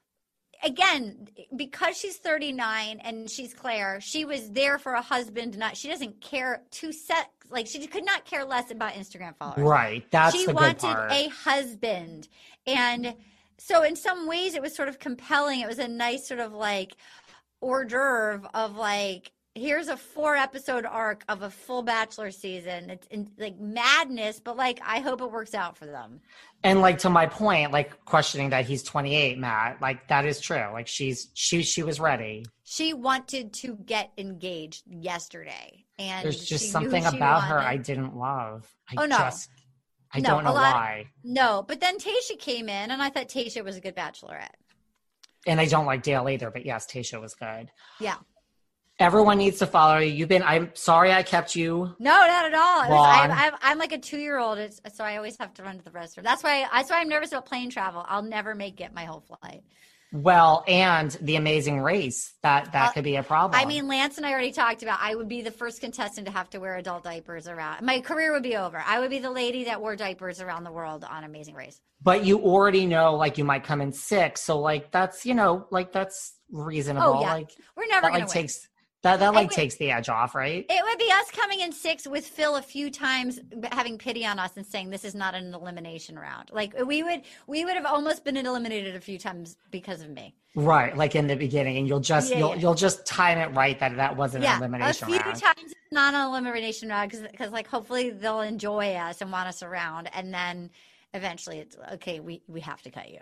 again, because she's thirty-nine and she's Claire, she was there for a husband. Not, she doesn't care to set, like she could not care less about Instagram followers. Right. That's She the good wanted part. a husband. And so in some ways it was sort of compelling. It was a nice sort of like hors d'oeuvre of like, here's a four episode arc of a full Bachelor season. It's in, like madness, but like I hope it works out for them. And like to my point, like questioning that he's twenty-eight, Matt, like that is true. Like she's she she was ready. She wanted to get engaged yesterday, and There's just she knew something she about her wanted- I didn't love. I Oh, no. just I No, don't know a lot- why. No, but then Tayshia came in, and I thought Tayshia was a good Bachelorette. And I don't like Dale either, but yes, Tayshia was good. Yeah. Everyone needs to follow you. You've been I'm sorry I kept you. No, not at all. It was, Long. I'm, I'm, I'm like a two-year-old, it's, so I always have to run to the restroom. That's why. That's why I'm nervous about plane travel. I'll never make it my whole flight. Well, and the Amazing Race. That that Uh, could be a problem. I mean, Lance and I already talked about. I would be the first contestant to have to wear adult diapers around. My career would be over. I would be the lady that wore diapers around the world on Amazing Race. but you already know like you might come in sick. So like that's, you know, like that's reasonable. Oh, yeah. Like We're never that gonna like win. takes that that like would- takes the edge off, right? It would be us coming in six with Phil a few times, b- having pity on us and saying this is not an elimination round. Like we would, we would have almost been eliminated a few times because of me. Right, like in the beginning, and you'll just Yeah, you'll yeah. you'll just time it right that that wasn't Yeah, an a elimination few round. times it's not an elimination round because like hopefully they'll enjoy us and want us around, and then eventually it's okay. We we have to cut you.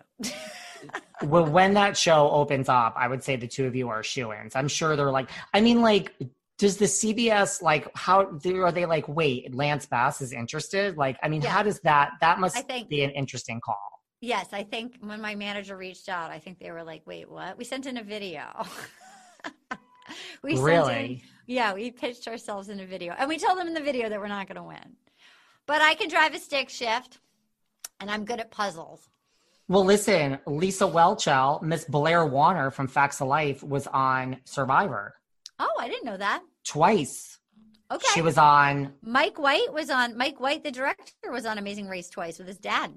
Well, when that show opens up, I would say the two of you are shoo-ins. I'm sure they're like, I mean, like, does the C B S like how are they like? Wait, Lance Bass is interested. Like, I mean, Yeah. how does that? That must I think- be an interesting call. Yes, I think when my manager reached out, I think they were like, "Wait, what?" We sent in a video. we Sent in, Really? yeah, we pitched ourselves in a video, and we told them in the video that we're not going to win. But I can drive a stick shift, and I'm good at puzzles. Well, listen, Lisa Welchel, Miss Blair Warner from Facts of Life was on Survivor Oh, I didn't know that. twice. Okay. She was on. Mike White was on. Mike White, the director, was on Amazing Race twice with his dad.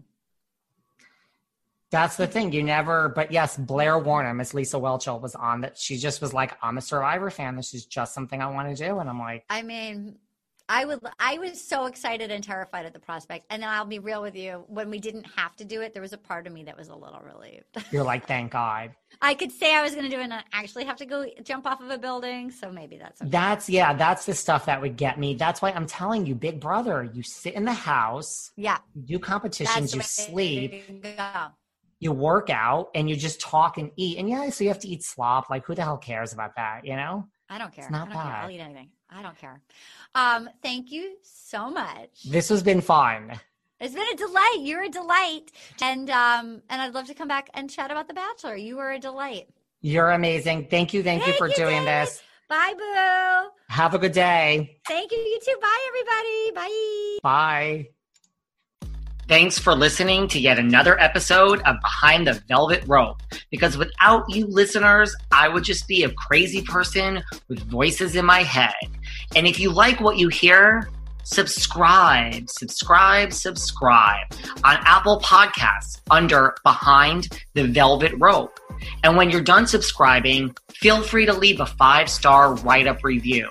That's the thing. You never, but yes, Blair Warner, Miss Lisa Welchel was on that. She just was like, I'm a Survivor fan. This is just something I want to do. And I'm like, I mean, I would. I was so excited and terrified at the prospect. And then I'll be real with you. When we didn't have to do it, there was a part of me that was a little relieved. you're like, thank God. I could say I was going to do it and not actually have to go jump off of a building. So maybe that's okay. That's, yeah, that's the stuff that would get me. That's why I'm telling you, Big Brother, you sit in the house, Yeah. you do competitions, That's you the way sleep, to go. you work out, and you just talk and eat. And yeah, so you have to eat slop. Like, who the hell cares about that, you know? I don't care. It's not I don't care. bad. I'll eat anything. I don't care. Um, thank you so much. This has been fun. It's been a delight. You're a delight. And um, and I'd love to come back and chat about The Bachelor. You were a delight. You're amazing. Thank you. Thank, you Thank for you, doing David. this. Bye, boo. Have a good day. Thank you. You too. Bye, everybody. Bye. Bye. Thanks for listening to yet another episode of Behind the Velvet Rope. Because without you listeners, I would just be a crazy person with voices in my head. And if you like what you hear, subscribe, subscribe, subscribe on Apple Podcasts under Behind the Velvet Rope. And when you're done subscribing, feel free to leave a five-star write-up review.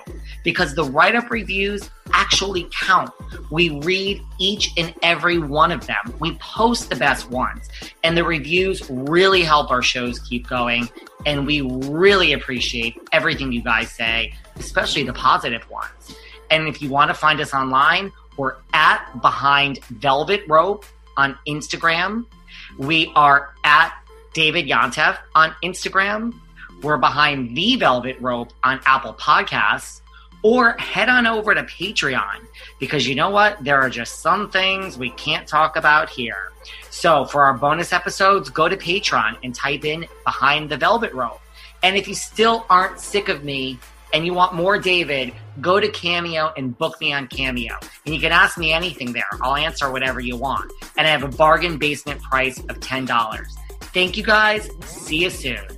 because the write-up reviews actually count. We read each and every one of them. We post the best ones, and the reviews really help our shows keep going, and we really appreciate everything you guys say, especially the positive ones. And if you want to find us online, we're at Behind Velvet Rope on Instagram. We are at David Yontef on Instagram. We're Behind the Velvet Rope on Apple Podcasts. Or head on over to Patreon, because you know what? There are just some things we can't talk about here. So for our bonus episodes, go to Patreon and type in Behind the Velvet Rope. And if you still aren't sick of me and you want more David, go to Cameo and book me on Cameo. And you can ask me anything there. I'll answer whatever you want. And I have a bargain basement price of ten dollars. Thank you guys. See you soon.